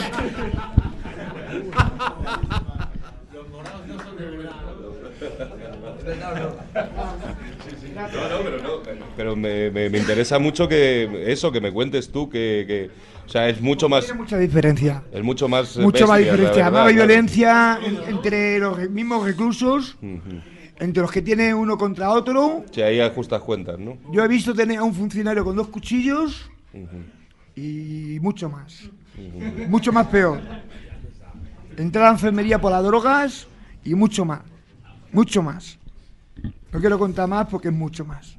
No, no, pero no, pero me, me, me interesa mucho que eso, que me cuentes tú, que, que o sea, es mucho más... Tiene mucha diferencia. Es mucho más... eh, Mucho más bestia, la diferencia. verdad, Además hay claro. violencia en- entre los re- mismos reclusos, Ujú. entre los que tiene uno contra otro. Sí, ahí ajustas cuentas, ¿no? Yo he visto tener a un funcionario con dos cuchillos Ujú. y mucho más. Ujú. Mucho más peor. Entrar a la enfermería por las drogas y mucho más. Mucho más. No quiero contar más porque es mucho más.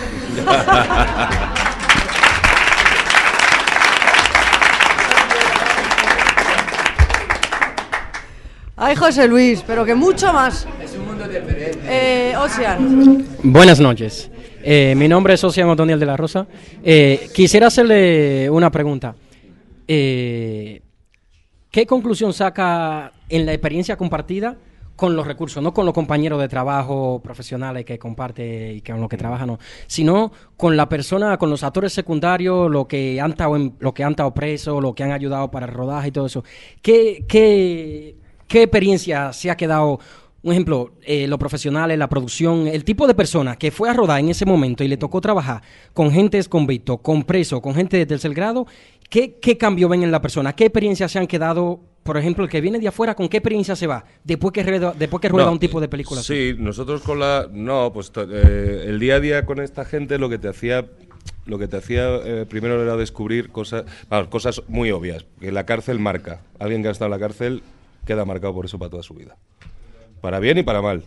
Ay, José Luis, pero que mucho más. Es un mundo diferente. Eh, Ocean. Buenas noches. Eh, mi nombre es Ocean Otoniel de la Rosa. Eh, quisiera hacerle una pregunta. Eh, ¿Qué conclusión saca en la experiencia compartida con los recursos, no con los compañeros de trabajo profesionales que comparte y con los que trabajan, no, sino con la persona, con los actores secundarios, lo que han estado en, lo que han estado presos, lo que han ayudado para el rodaje y todo eso? ¿Qué, qué, qué experiencia se ha quedado? Un ejemplo, eh, los profesionales, la producción, el tipo de persona que fue a rodar en ese momento y le tocó trabajar con gente convicto, con preso, con gente de tercer grado, ¿qué, qué cambio ven en la persona? ¿Qué experiencias se han quedado? Por ejemplo, el que viene de afuera, ¿con qué experiencia se va después que rueda, después que rueda No, un tipo de película así? Sí, nosotros con la... No, pues to- eh, el día a día con esta gente lo que te hacía... Lo que te hacía eh, primero era descubrir cosas, vamos, cosas muy obvias. Que la cárcel marca. Alguien que ha estado en la cárcel queda marcado por eso para toda su vida. Para bien y para mal.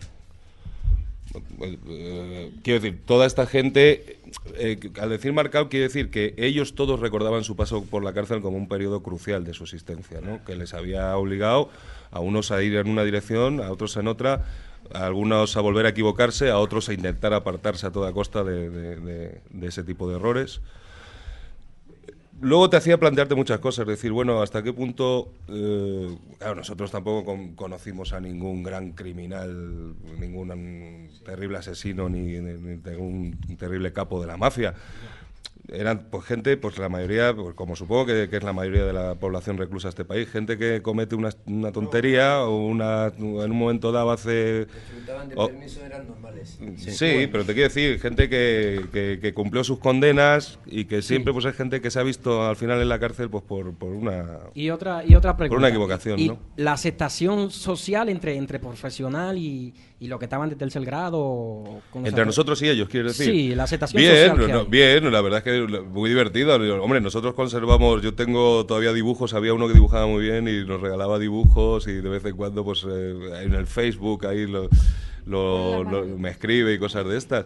Eh, quiero decir, toda esta gente, eh, al decir marcado, quiere decir que ellos todos recordaban su paso por la cárcel como un periodo crucial de su existencia, ¿no? Que les había obligado a unos a ir en una dirección, a otros en otra, a algunos a volver a equivocarse, a otros a intentar apartarse a toda costa de, de- de- de ese tipo de errores. luego te hacía plantearte muchas cosas, decir, bueno, hasta qué punto, eh, claro, nosotros tampoco con, conocimos a ningún gran criminal, ningún um, terrible asesino, ni, ni, ni ningún terrible capo de la mafia. Eran pues gente, pues la mayoría, pues, como supongo que, que es la mayoría de la población reclusa de este país, gente que comete una, una tontería o una en un momento dado hace... Disfrutaban de o, permiso, eran normales. Sí, sí, pero te quiero decir, gente que, que, que cumplió sus condenas y que siempre sí. pues es gente que se ha visto al final en la cárcel pues por, por una... Y otra, y otra pregunta. Por una equivocación, ¿Y ¿no? la aceptación social entre, entre profesional y, y lo que estaban de tercer grado... Entre nosotros y ellos, quiero decir. Sí, la aceptación bien, social. No, bien, la verdad es que muy divertido. Hombre, nosotros conservamos, yo tengo todavía dibujos, había uno que dibujaba muy bien y nos regalaba dibujos y de vez en cuando pues eh, en el Facebook ahí lo, lo, lo, me escribe y cosas de estas.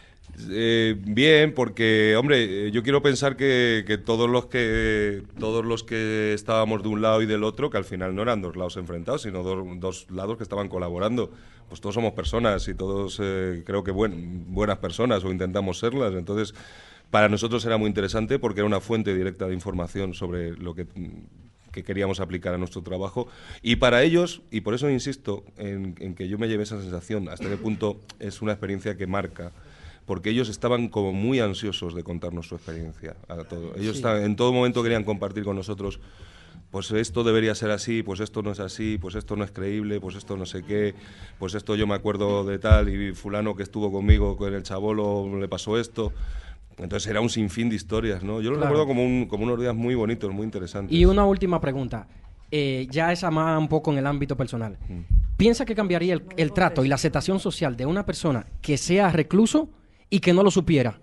Eh, bien, porque, hombre, yo quiero pensar que, que todos los que todos los que estábamos de un lado y del otro, que al final no eran dos lados enfrentados, sino dos, dos lados que estaban colaborando, pues todos somos personas y todos eh, creo que buen, buenas personas o intentamos serlas, entonces para nosotros era muy interesante porque era una fuente directa de información sobre lo que, que queríamos aplicar a nuestro trabajo y para ellos, y por eso insisto en, en que yo me llevé esa sensación, hasta qué punto es una experiencia que marca, porque ellos estaban como muy ansiosos de contarnos su experiencia a todo. Ellos sí. estaban, en todo momento querían compartir con nosotros, pues esto debería ser así, pues esto no es así, pues esto no es creíble, pues esto no sé qué, pues esto yo me acuerdo de tal y fulano que estuvo conmigo con el chabolo le pasó esto. Entonces era un sinfín de historias, ¿no? Yo lo claro. recuerdo como, un, como unos días muy bonitos, muy interesantes. Y una última pregunta, eh, ya esa más un poco en el ámbito personal. Mm. ¿Piensa que cambiaría el, el trato y la aceptación social de una persona que sea recluso y que no lo supiera?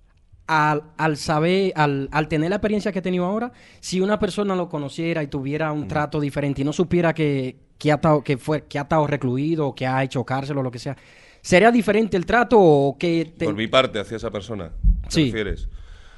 Al, al saber, al, al tener la experiencia que he tenido ahora, si una persona lo conociera y tuviera un mm. trato diferente y no supiera que, que, ha estado, que, fue, que ha estado recluido, que ha hecho cárcel o lo que sea, ¿sería diferente el trato o que...? Te... Por mi parte, hacia esa persona, ¿te sí. refieres?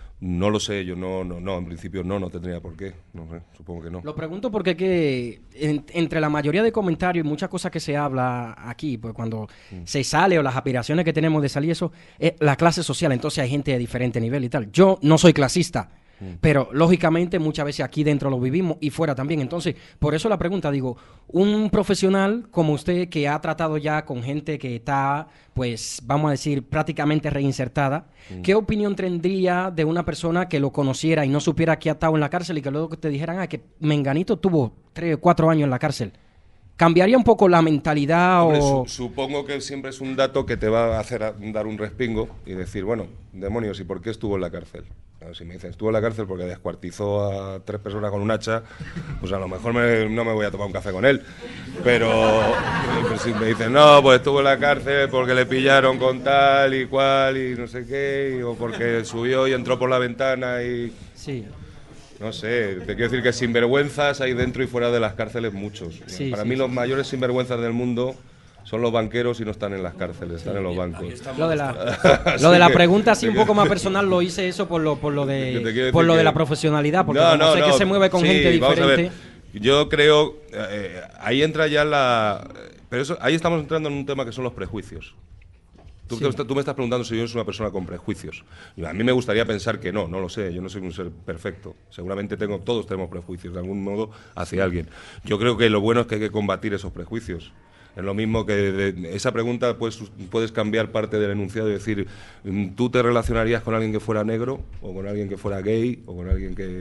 No lo sé, yo no, no, no, en principio no, no tendría por qué, no sé, supongo que no. Lo pregunto porque que en, entre la mayoría de comentarios y muchas cosas que se habla aquí, pues cuando mm. se sale o las aspiraciones que tenemos de salir eso, es la clase social, entonces hay gente de diferente nivel y tal. Yo no soy clasista, mm. pero lógicamente muchas veces aquí dentro lo vivimos y fuera también. Entonces, por eso la pregunta, digo, un profesional como usted que ha tratado ya con gente que está, pues, vamos a decir, prácticamente reinsertada, mm. ¿qué opinión tendría de una persona que lo conociera y no supiera que ha estado en la cárcel y que luego te dijeran, ah, que Menganito tuvo tres o cuatro años en la cárcel? ¿Cambiaría un poco la mentalidad? Hombre, o su, supongo que siempre es un dato que te va a hacer a, dar un respingo y decir, bueno, demonios, ¿y por qué estuvo en la cárcel? Claro, si me dicen, estuvo en la cárcel porque descuartizó a tres personas con un hacha, pues a lo mejor me, no me voy a tomar un café con él. Pero, pero si me dicen, no, pues estuvo en la cárcel porque le pillaron con tal y cual y no sé qué, o porque subió y entró por la ventana y... Sí. No sé, te quiero decir que sinvergüenzas hay dentro y fuera de las cárceles muchos. Sí, Para sí, mí sí. los mayores sinvergüenzas del mundo son los banqueros y no están en las cárceles, están en los bancos. Lo de la, lo de la pregunta así un poco más personal lo hice eso por lo por lo de por lo de la profesionalidad, porque no, como no, sé no, que se mueve con sí, gente diferente. Vamos a ver. Yo creo, eh, ahí entra ya la... Pero eso, ahí estamos entrando en un tema que son los prejuicios. Tú, sí. tú me estás preguntando si yo soy una persona con prejuicios. Y a mí me gustaría pensar que no, no lo sé, yo no soy un ser perfecto. Seguramente tengo, todos tenemos prejuicios de algún modo hacia alguien. Yo creo que lo bueno es que hay que combatir esos prejuicios. Es lo mismo que de, de esa pregunta pues, puedes cambiar parte del enunciado y decir, ¿tú te relacionarías con alguien que fuera negro o con alguien que fuera gay o con alguien que...?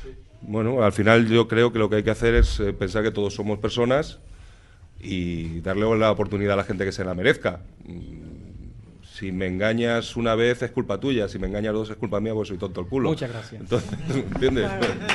Bueno, al final yo creo que lo que hay que hacer es eh, pensar que todos somos personas y darle la oportunidad a la gente que se la merezca. Si me engañas una vez es culpa tuya, si me engañas dos es culpa mía, pues soy tonto el culo. Muchas gracias. Entonces, ¿entiendes?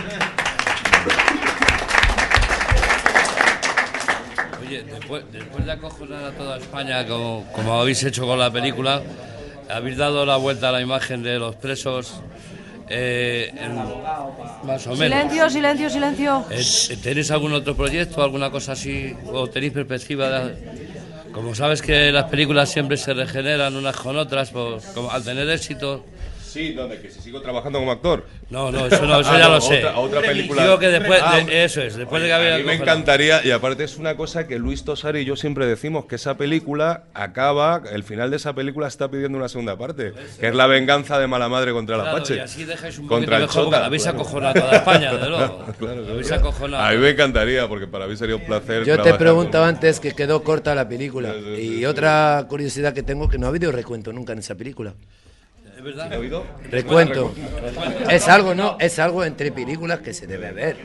Oye, después, después de acojonar a toda España, como, como habéis hecho con la película, habéis dado la vuelta a la imagen de los presos, eh, en, más o menos. Silencio, silencio, silencio. Eh, ¿Tenéis algún otro proyecto, alguna cosa así, o tenéis perspectiva de...? Como sabes que las películas siempre se regeneran unas con otras, pues, como, al tener éxito, Sí, no, de que si sigo trabajando como actor. No, no, eso no, eso Ah, ya no, lo sé. Otra, otra película. Digo que después, Ah, de- eso es, después de que oye, había a mí me cojonado. encantaría, y aparte es una cosa que Luis Tosar y yo siempre decimos, que esa película acaba, el final de esa película está pidiendo una segunda parte, que es la venganza de mala madre contra el Claro, Apache. y así dejáis un contra el poquito mejor, porque Chota. habéis acojonado a toda España, desde luego. Claro, claro, Habéis claro. acojonado. A mí me encantaría, porque para mí sería un placer. Yo te trabajar preguntaba con- antes que quedó corta la película. Y otra curiosidad que tengo, que no ha habido recuento nunca en esa película. ¿Es verdad? ¿Has oído? Recuento. Recuento. Es algo, ¿no? Es algo entre películas que se debe ver.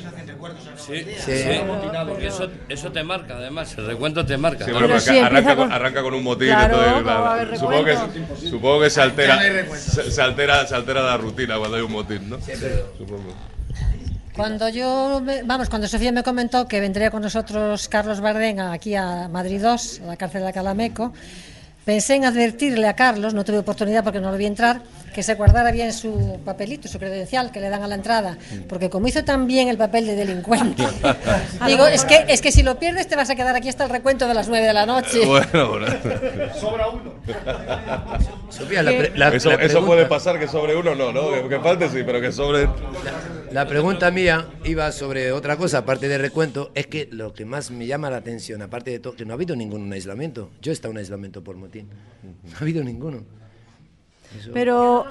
Sí, Sí. sí, porque eso, eso te marca, además, el recuento te marca. Sí, bueno, Pero porque sí, arranca, empieza con, con- arranca con un motín. Claro, entonces, ¿cómo va a haber supongo, que, recuento? supongo que se altera, Ya no hay recuento. se, se altera se altera la rutina cuando hay un motín, ¿no? Supongo. Cuando yo, me- vamos, cuando Sofía me comentó que vendría con nosotros Carlos Bardem aquí a Madrid dos, a la cárcel de Calameco, pensé en advertirle a Carlos, no tuve oportunidad porque no lo vi entrar, que se guardara bien su papelito, su credencial que le dan a la entrada, porque como hizo tan bien el papel de delincuente, digo, es que, es que si lo pierdes te vas a quedar aquí hasta el recuento de las nueve de la noche. Bueno, bueno. Sobra uno. Sofía, la, pre- la- eso, la eso pregunta- puede pasar, que sobre uno no, ¿no? Que, que falte sí, pero que sobre... La pregunta mía iba sobre otra cosa, aparte de recuento, es que lo que más me llama la atención, aparte de todo, que no ha habido ningún aislamiento. Yo he estado en aislamiento por motín. No ha habido ninguno. Eso- Pero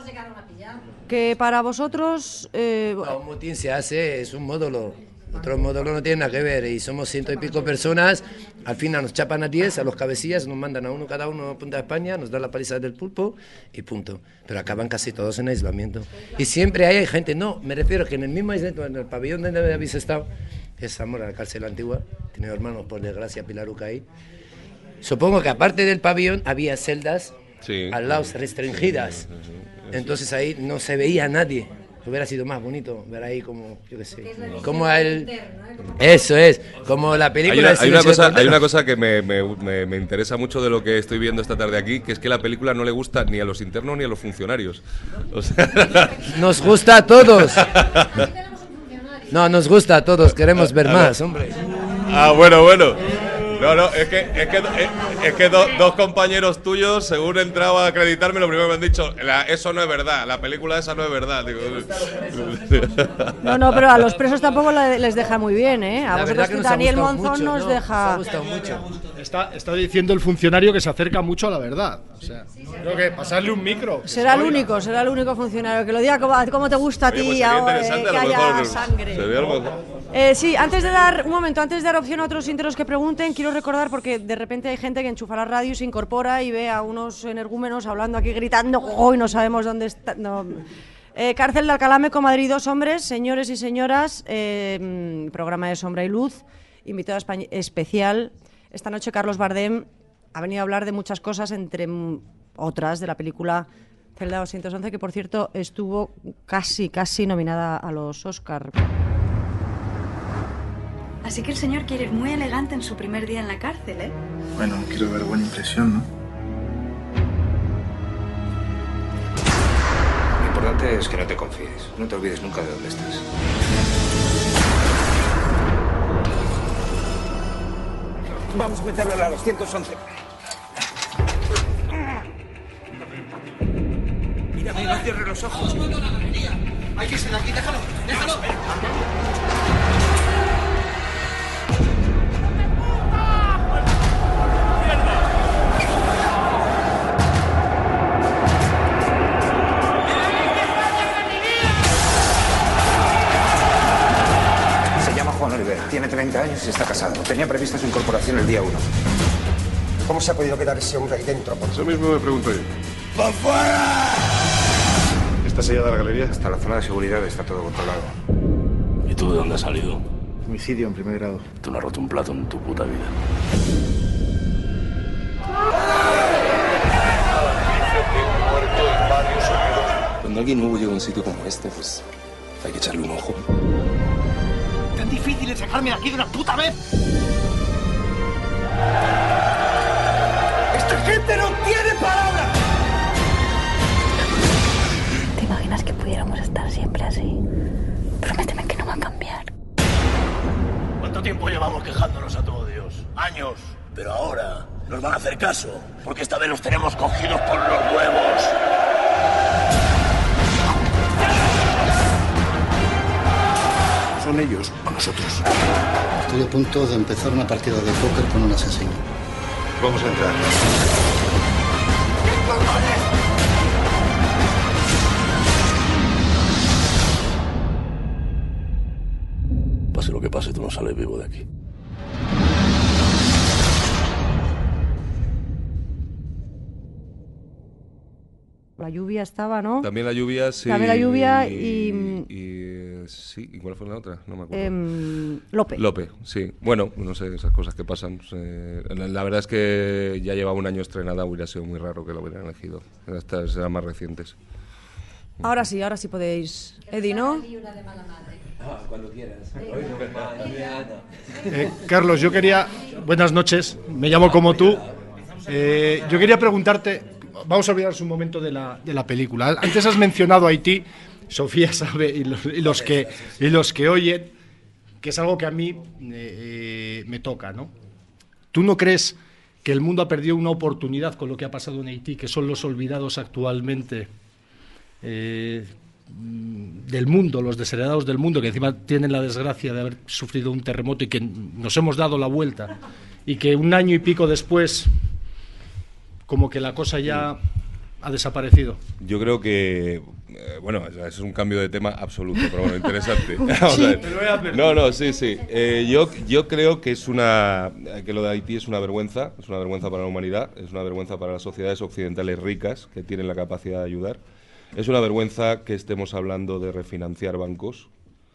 que para vosotros... eh, No, un motín se hace, es un módulo. Otro módulo no tiene nada que ver. Y somos ciento y pico personas. Al final nos chapan a diez, a los cabecillas, nos mandan a uno cada uno a Punta de España, nos dan la paliza del pulpo y punto. Pero acaban casi todos en aislamiento. Y siempre hay gente, no, me refiero que en el mismo aislamiento, en el pabellón donde habéis estado, que es Zamora, la cárcel antigua, tiene hermanos, por desgracia, Pilaruca ahí. Supongo que aparte del pabellón había celdas Sí. al lado restringidas. Entonces ahí no se veía a nadie. Hubiera sido más bonito ver ahí como, yo qué sé, como el... Eso es, como la Hay película... una, El hay, una silencio cosa, del hay una cordero. cosa que me, me- me- me interesa mucho de lo que estoy viendo esta tarde aquí, que es que la película no le gusta ni a los internos ni a los funcionarios. O sea, Nos gusta a todos. No, nos gusta a todos, queremos ver más, hombre. Ah, bueno, bueno. No, no, es que, es que, es, es que do- dos compañeros tuyos, según entraba a acreditarme, lo primero que me han dicho, la- eso no es verdad, la película esa no es verdad. Digo, No, no, pero a los presos tampoco le- les deja muy bien, ¿eh? A La vosotros verdad que que nos ha Daniel gustado Monzón mucho, nos ¿no? Nos ha deja... gustado mucho. Está, está diciendo el funcionario que se acerca mucho a la verdad. O sea, creo que pasarle un micro. que Será se el oiga. único, será el único funcionario que lo diga como, como te gusta a ti Oye, pues sería ahora, eh, interesante, que a lo haya mejor, sangre. sería a lo mejor. Eh, sí, antes de dar un momento, antes de dar opción a otros ínteros que pregunten, quiero recordar porque de repente hay gente que enchufa la radio y se incorpora y ve a unos energúmenos hablando aquí gritando ¡oh! Y no sabemos dónde está. No. Eh, Cárcel de Alcalá con Madrid dos hombres, señores y señoras, eh, mm, programa de Sombra y Luz, invitado espa- especial. Esta noche Carlos Bardem ha venido a hablar de muchas cosas, entre mm, otras de la película Celda doscientos once, que por cierto estuvo casi, casi nominada a los Oscar. Así que el señor quiere ir muy elegante en su primer día en la cárcel, ¿eh? Bueno, quiero ver buena impresión, ¿no? Lo importante es que no te confíes. No te olvides nunca de dónde estás. Vamos a meterlo a la doscientos once. Mírame, no cierres los ojos. Hay que irse de aquí, déjalo, déjalo. Se llama Juan Oliver, tiene treinta años y está casado. Tenía prevista su incorporación el día uno. ¿Cómo se ha podido quedar ese hombre ahí dentro? Por Eso mismo me pregunto yo. ¡Por fuera! ¿Está sellada la galería? Hasta la zona de seguridad está todo controlado. ¿Y tú de dónde has salido? Homicidio en primer grado. Tú no has roto un plato en tu puta vida. Cuando alguien nuevo llega a un sitio como este, pues hay que echarle un ojo. ¿Tan difícil es sacarme de aquí de una puta vez? ¡Esta gente no tiene palabra! ¿Te imaginas que pudiéramos estar siempre así? Prométeme que no va a cambiar. ¿Cuánto tiempo llevamos quejándonos a todo Dios? Años. Pero ahora nos van a hacer caso, porque esta vez los tenemos cogidos por los huevos. son ellos o nosotros. Estoy a punto de empezar una partida de póker con un asesino. Vamos a entrar. Pase lo que pase, tú no sales vivo de aquí. La lluvia estaba, ¿no? También la lluvia, sí. También la lluvia y... y sí, ¿y cuál fue la otra? No me acuerdo. Eh, Lope. Lope, sí. Bueno, no sé, esas cosas que pasan. Eh, la, la verdad es que ya llevaba un año estrenada, hubiera sido muy raro que lo hubieran elegido. Estas eran más recientes. Ahora sí, ahora sí podéis. Eddie, ¿no? Ah, cuando quieras. Eh, Carlos, yo quería... Buenas noches, me llamo como tú. Eh, yo quería preguntarte... Vamos a olvidarnos un momento de la, de la película. Antes has mencionado Haití, Sofía sabe, y los, y los, que, y los que oyen, que es algo que a mí eh, me toca, ¿no? ¿Tú no crees que el mundo ha perdido una oportunidad con lo que ha pasado en Haití, que son los olvidados actualmente eh, del mundo, los desheredados del mundo, que encima tienen la desgracia de haber sufrido un terremoto y que nos hemos dado la vuelta, y que un año y pico después... como que la cosa ya ha desaparecido? Yo creo que, eh, bueno, es un cambio de tema absoluto, pero bueno, interesante. Vamos a ver. No, no, sí, sí. Eh, yo, yo creo que es una, que lo de Haití es una vergüenza, es una vergüenza para la humanidad, es una vergüenza para las sociedades occidentales ricas que tienen la capacidad de ayudar. Es una vergüenza que estemos hablando de refinanciar bancos,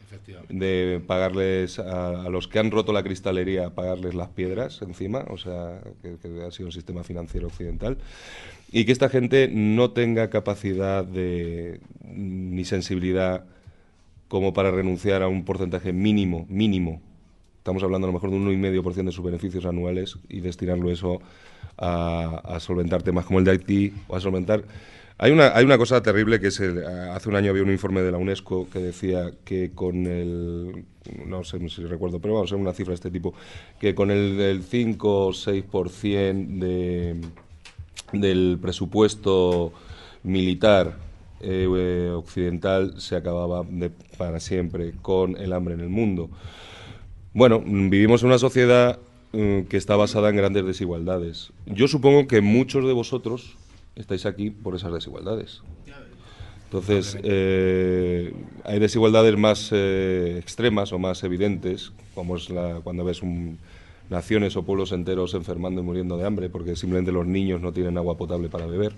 de pagarles a, a los que han roto la cristalería, pagarles las piedras encima, o sea, que, que ha sido el sistema financiero occidental, y que esta gente no tenga capacidad de ni sensibilidad como para renunciar a un porcentaje mínimo, mínimo, estamos hablando a lo mejor de un uno coma cinco por ciento de sus beneficios anuales, y destinarlo eso a, a solventar temas como el de Haití, o a solventar... Hay una, hay una cosa terrible que es, el, hace un año había un informe de la UNESCO que decía que con el, no sé si recuerdo, pero vamos a ver una cifra de este tipo, que con el, el cinco o seis por ciento de, del presupuesto militar eh, occidental se acababa de, para siempre con el hambre en el mundo. Bueno, vivimos en una sociedad eh, que está basada en grandes desigualdades. Yo supongo que muchos de vosotros estáis aquí por esas desigualdades. Entonces, eh, hay desigualdades más eh, extremas o más evidentes, como es la, cuando ves un, naciones o pueblos enteros enfermando y muriendo de hambre, porque simplemente los niños no tienen agua potable para beber.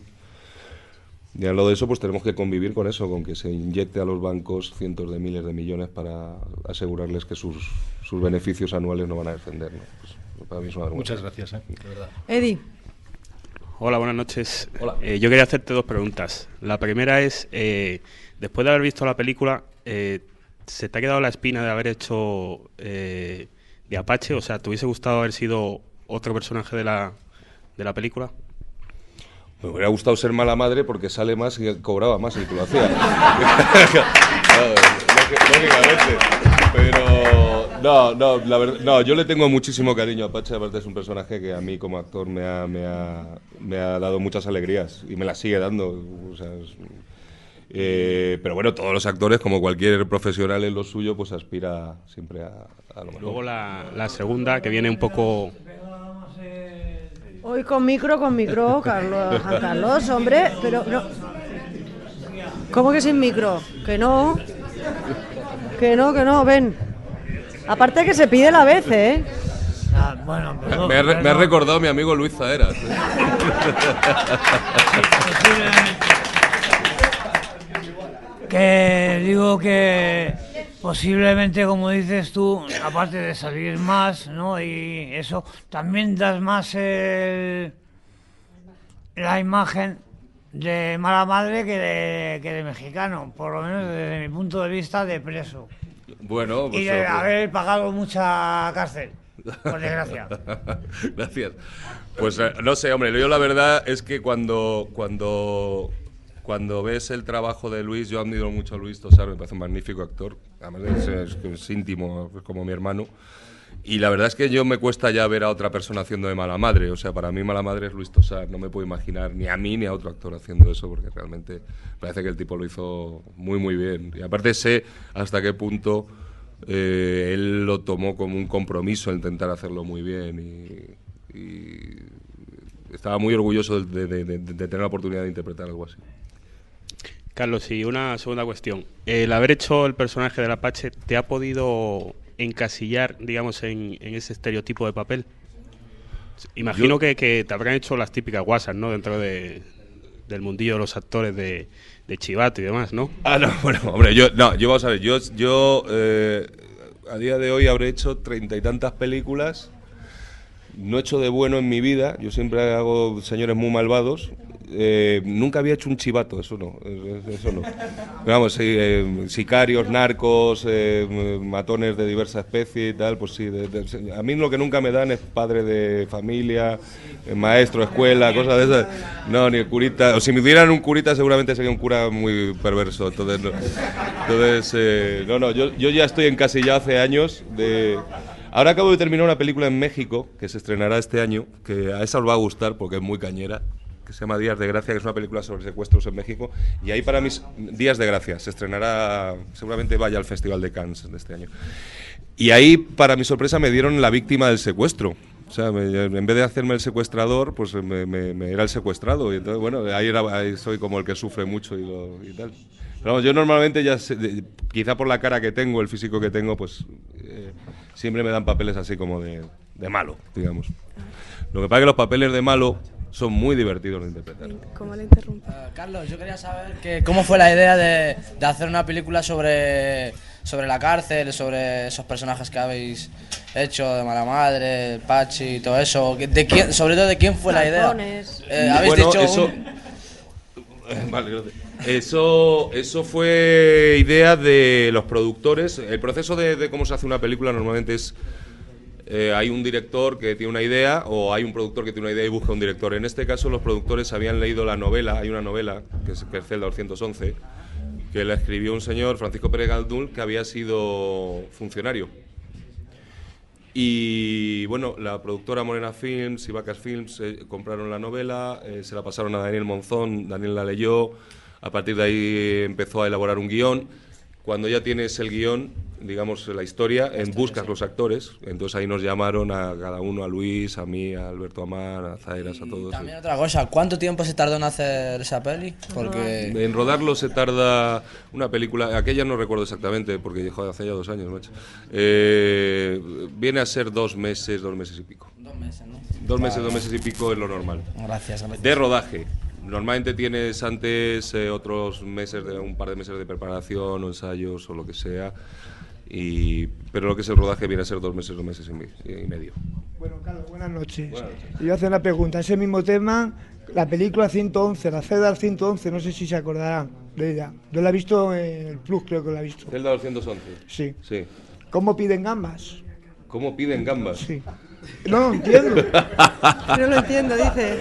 Y a lo de eso, pues tenemos que convivir con eso, con que se inyecte a los bancos cientos de miles de millones para asegurarles que sus, sus beneficios anuales no van a descender, ¿no? Pues, para mí es una vergüenza. Muchas gracias, ¿eh? De verdad. Eddie. Hola, buenas noches. Hola. Eh, yo quería hacerte dos preguntas. La primera es, eh, después de haber visto la película, eh, ¿se te ha quedado la espina de haber hecho eh, de Apache? O sea, ¿te hubiese gustado haber sido otro personaje de la, de la película? Me hubiera gustado ser mala madre porque sale más y cobraba más el que lo hacía. Lógicamente. Pero no, no, la verdad, no, yo le tengo muchísimo cariño a Apache, aparte es un personaje que a mí como actor me ha, me ha, me ha dado muchas alegrías y me las sigue dando. O sea, es, eh, pero bueno, todos los actores, como cualquier profesional en lo suyo, pues aspira siempre a, a lo mejor. Luego la, la segunda, que viene un poco... Hoy con micro, con micro, Carlos, Juan Carlos, hombre, pero no. ¿Cómo que sin micro? Que no, que no, que no, ven. Aparte que se pide la vez, ¿eh? Ah, bueno, perdón, me, ha, me ha recordado mi amigo Luis Zaeras. ¿eh? Que digo que posiblemente, como dices tú, aparte de salir más, ¿no? Y eso, también das más el, la imagen de mala madre que de, que de mexicano, por lo menos desde mi punto de vista de preso. Bueno, pues y de haber pagado mucha cárcel, por desgracia. Gracias. Pues eh, no sé, hombre, yo la verdad es que cuando cuando cuando ves el trabajo de Luis, yo admiro mucho a Luis Tosar, me parece un magnífico actor, además es, es, es íntimo, es como mi hermano. Y la verdad es que yo me cuesta ya ver a otra persona haciendo de mala madre. O sea, para mí mala madre es Luis Tosar. No me puedo imaginar ni a mí ni a otro actor haciendo eso, porque realmente parece que el tipo lo hizo muy, muy bien. Y aparte sé hasta qué punto eh, él lo tomó como un compromiso a intentar hacerlo muy bien y, y estaba muy orgulloso de, de, de, de tener la oportunidad de interpretar algo así. Carlos, y una segunda cuestión. El haber hecho el personaje del Apache, ¿te ha podido encasillar, digamos, en, en ese estereotipo de papel? Imagino Yo... que, que te habrán hecho las típicas guasas, ¿no? Dentro de, del mundillo de los actores de, de Chivato y demás, ¿no? Ah, no, bueno, hombre, yo, no, yo vamos a ver, yo, yo eh, a día de hoy habré hecho treinta y tantas películas, no he hecho de bueno en mi vida, yo siempre hago señores muy malvados. Eh, nunca había hecho un chivato, eso no, eso no. Vamos, sí, eh, sicarios, narcos, eh, matones de diversas especies y tal, pues sí. De, de, a mí lo que nunca me dan es padre de familia, eh, maestro, escuela, cosas de esas. No, ni el curita. O si me dieran un curita, seguramente sería un cura muy perverso. Entonces, no, entonces eh, no, no. Yo, yo ya estoy encasillado hace años de. Ahora acabo de terminar una película en México que se estrenará este año, que a esa os va a gustar porque es muy cañera, que se llama Días de Gracia, que es una película sobre secuestros en México, y ahí para mis Días de Gracia se estrenará, seguramente vaya al Festival de Cannes de este año. Y ahí, para mi sorpresa, me dieron la víctima del secuestro. O sea, me, en vez de hacerme el secuestrador, pues me, me, me era el secuestrado. Y entonces, bueno, ahí, era, ahí soy como el que sufre mucho y, lo, y tal. Pero vamos, yo normalmente ya, sé, quizá por la cara que tengo, el físico que tengo, pues eh, siempre me dan papeles así como de, de malo, digamos. Lo que pasa es que los papeles de malo son muy divertidos de interpretar. ¿Cómo le interrumpo? Uh, Carlos, yo quería saber que, cómo fue la idea de, de hacer una película sobre, sobre la cárcel, sobre esos personajes que habéis hecho, de Mala Madre, el Pachi y todo eso. De quién, sobre todo, ¿de quién fue la idea? Eh, ¿Habéis bueno, dicho eso, un... vale, gracias. Eso, eso fue idea de los productores. El proceso de, de cómo se hace una película normalmente es... Eh, hay un director que tiene una idea o hay un productor que tiene una idea y busca un director. En este caso los productores habían leído la novela, hay una novela que es, que es Celda doscientos once, que la escribió un señor, Francisco Pérez Galdún, que había sido funcionario. Y bueno, la productora Morena Films y Vacas Films eh, compraron la novela, eh, se la pasaron a Daniel Monzón, Daniel la leyó, a partir de ahí empezó a elaborar un guión. Cuando ya tienes el guión, digamos, la historia, en buscas los actores, entonces ahí nos llamaron a cada uno, a Luis, a mí, a Alberto Amar, a Zairas, a todos. También otra cosa, ¿cuánto tiempo se tardó en hacer esa peli? Porque... En rodarlo se tarda una película, aquella no recuerdo exactamente, porque joder, hace ya dos años, macho. Eh, viene a ser dos meses, dos meses y pico. Dos meses, ¿no? Dos meses, dos meses y pico es lo normal. Gracias, gracias. De rodaje. Normalmente tienes antes eh, otros meses, de un par de meses de preparación o ensayos o lo que sea, y, pero lo que es el rodaje viene a ser dos meses, dos meses y, y medio. Bueno, Carlos, buenas noches. Buenas noches. Y yo voy a hacer una pregunta, ese mismo tema, la película ciento once, la Celda ciento once, no sé si se acordarán de ella. Yo la he visto en el Plus, creo que la he visto. ¿Celda doscientos once? Sí. Sí. ¿Cómo piden gambas? ¿Cómo piden gambas? Sí. No lo entiendo. No lo entiendo, dice.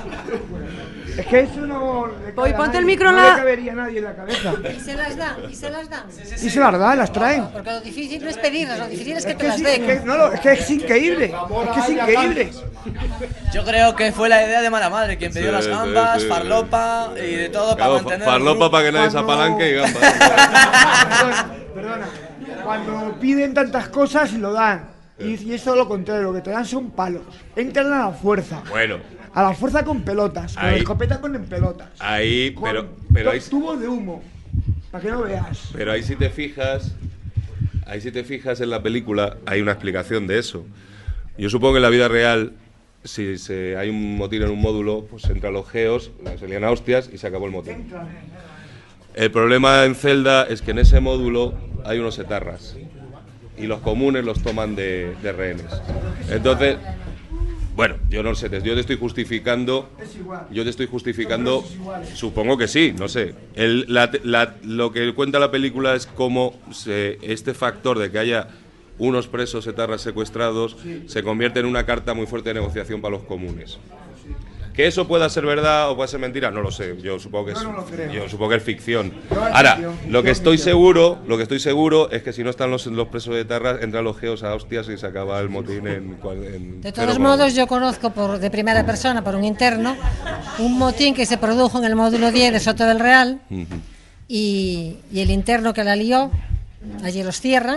Es que eso no... Hoy ponte el micro en no la... le cabería a nadie en la cabeza. Y se las dan, y se las dan. Y se las dan, las traen. Porque lo difícil no es pedirlas, lo difícil es que Es te que las sí, den. es que, no, lo- es que es increíble. Es que es increíble. Yo creo que fue la idea de Mala Madre, quien pidió Sí, las sí, gambas, sí. farlopa y de todo Claro, para mantener... farlopa para que nadie se Cuando- apalanque y gambas. Perdona, perdona. Cuando piden tantas cosas lo dan. Y, y eso es lo contrario, lo que te dan son palos. Entran a la fuerza. Bueno, A la fuerza con pelotas. Con Ahí. la escopeta con en pelotas. ahí, Con pero, pero ahí, dos tubos de humo. Para que no veas. pero ahí si te fijas, ahí si te fijas en la película, hay una explicación de eso. Yo supongo que en la vida real, si se, hay un motín en un módulo, pues entran los geos, se lían a hostias y se acabó el motín. El problema en Celda es que en ese módulo hay unos etarras y los comunes los toman de, de rehenes. Entonces, bueno, yo no sé, te- yo te estoy justificando, yo te estoy justificando, supongo que sí, no sé. El- la- la- lo que cuenta la película es cómo se- este factor de que haya unos presos etarras secuestrados se convierte en una carta muy fuerte de negociación para los comunes. Que eso pueda ser verdad o pueda ser mentira, no lo sé. Yo supongo que es, Yo no lo creo. yo supongo que es ficción. Yo es Ahora, ficción, lo que yo estoy ficción. seguro, lo que estoy seguro es que si no están los, los presos de Tarras, entran los geos a hostias y se acaba el motín en, cua- en De cero todos coma modos, yo conozco por, de primera persona, por un interno, un motín que se produjo en el módulo diez de Soto del Real Ujú. y, y el interno que la lió, allí los cierran,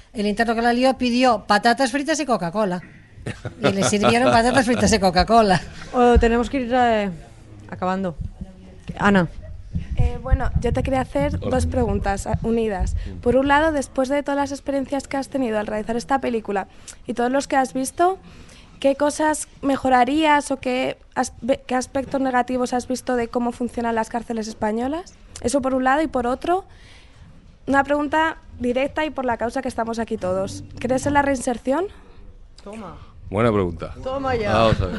el interno que la lió pidió patatas fritas y Coca-Cola. Y le sirvieron patatas fritas y Coca-Cola. O tenemos que ir eh, acabando. Ana. Eh, bueno, yo te quería hacer Hola. dos preguntas eh, unidas. Por un lado, después de todas las experiencias que has tenido al realizar esta película y todos los que has visto, ¿qué cosas mejorarías o qué, aspe- qué aspectos negativos has visto de cómo funcionan las cárceles españolas? Eso por un lado. Y por otro, una pregunta directa y por la causa que estamos aquí todos. ¿Crees en la reinserción? Toma. Buena pregunta. Toma ya. Vamos a ver.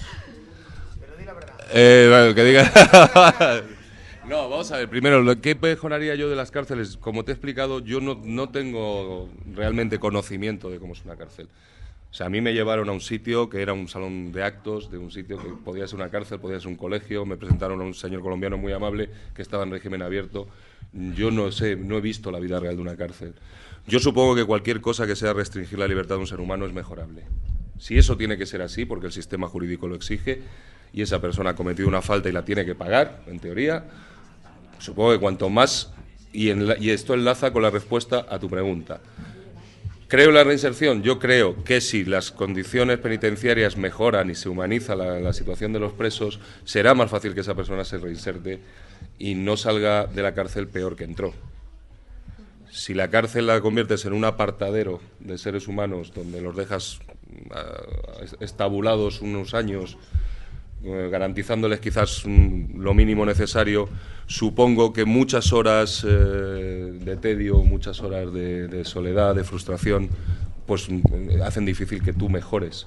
Eh, bueno, que diga. No, vamos a ver. Primero, lo que mejoraría yo de las cárceles, como te he explicado, yo no, no tengo realmente conocimiento de cómo es una cárcel. O sea, a mí me llevaron a un sitio que era un salón de actos, de un sitio que podía ser una cárcel, podía ser un colegio. Me presentaron a un señor colombiano muy amable que estaba en régimen abierto. Yo no sé, no he visto la vida real de una cárcel. Yo supongo que cualquier cosa que sea restringir la libertad de un ser humano es mejorable. Si eso tiene que ser así, porque el sistema jurídico lo exige, y esa persona ha cometido una falta y la tiene que pagar, en teoría, supongo que cuanto más, y, en la, y esto enlaza con la respuesta a tu pregunta. ¿Creo en la reinserción? Yo creo que si las condiciones penitenciarias mejoran y se humaniza la, la situación de los presos, será más fácil que esa persona se reinserte y no salga de la cárcel peor que entró. Si la cárcel la conviertes en un apartadero de seres humanos donde los dejas uh, estabulados unos años, uh, garantizándoles quizás um, lo mínimo necesario, supongo que muchas horas eh, de tedio, muchas horas de, de soledad, de frustración, pues hacen difícil que tú mejores.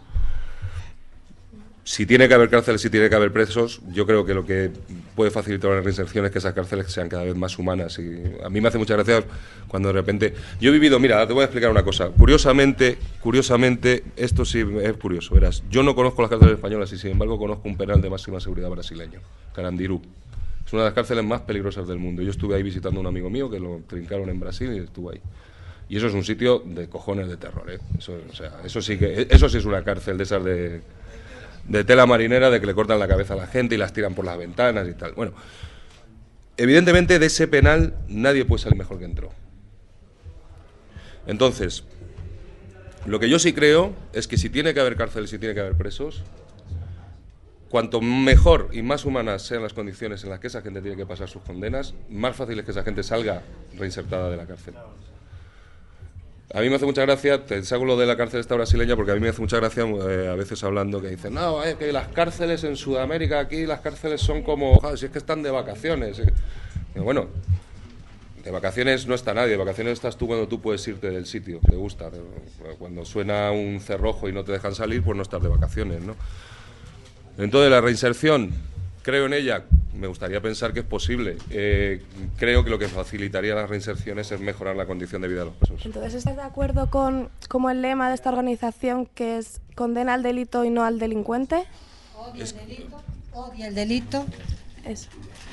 Si tiene que haber cárceles, si tiene que haber presos, yo creo que lo que puede facilitar la reinserción es que esas cárceles sean cada vez más humanas. Y a mí me hace mucha gracia cuando de repente... Yo he vivido, mira, te voy a explicar una cosa. Curiosamente, curiosamente, esto sí es curioso, verás. Yo no conozco las cárceles españolas y sin embargo conozco un penal de máxima seguridad brasileño, Carandiru. Es una de las cárceles más peligrosas del mundo. Yo estuve ahí visitando a un amigo mío que lo trincaron en Brasil y estuvo ahí. Y eso es un sitio de cojones de terror, ¿eh? Eso, o sea, eso sí que, eso sí es una cárcel de esas de... de tela marinera, de que le cortan la cabeza a la gente y las tiran por las ventanas y tal. Bueno, evidentemente de ese penal nadie puede salir mejor que entró. Entonces, lo que yo sí creo es que si tiene que haber cárceles y tiene que haber presos, cuanto mejor y más humanas sean las condiciones en las que esa gente tiene que pasar sus condenas, más fácil es que esa gente salga reinsertada de la cárcel. A mí me hace mucha gracia, te saco lo de la cárcel esta brasileña, porque a mí me hace mucha gracia eh, a veces hablando que dicen, no, es que las cárceles en Sudamérica, aquí las cárceles son como, joder, si es que están de vacaciones. Y bueno, de vacaciones no está nadie, de vacaciones estás tú cuando tú puedes irte del sitio, te gusta. Cuando suena un cerrojo y no te dejan salir, pues no estás de vacaciones, ¿no? Entonces la reinserción, creo en ella, me gustaría pensar que es posible. Eh, creo que lo que facilitaría las reinserciones es mejorar la condición de vida de los presos. Entonces, ¿estás de acuerdo con como el lema de esta organización, que es condena al delito y no al delincuente? Odia el delito, odia el delito. Eso.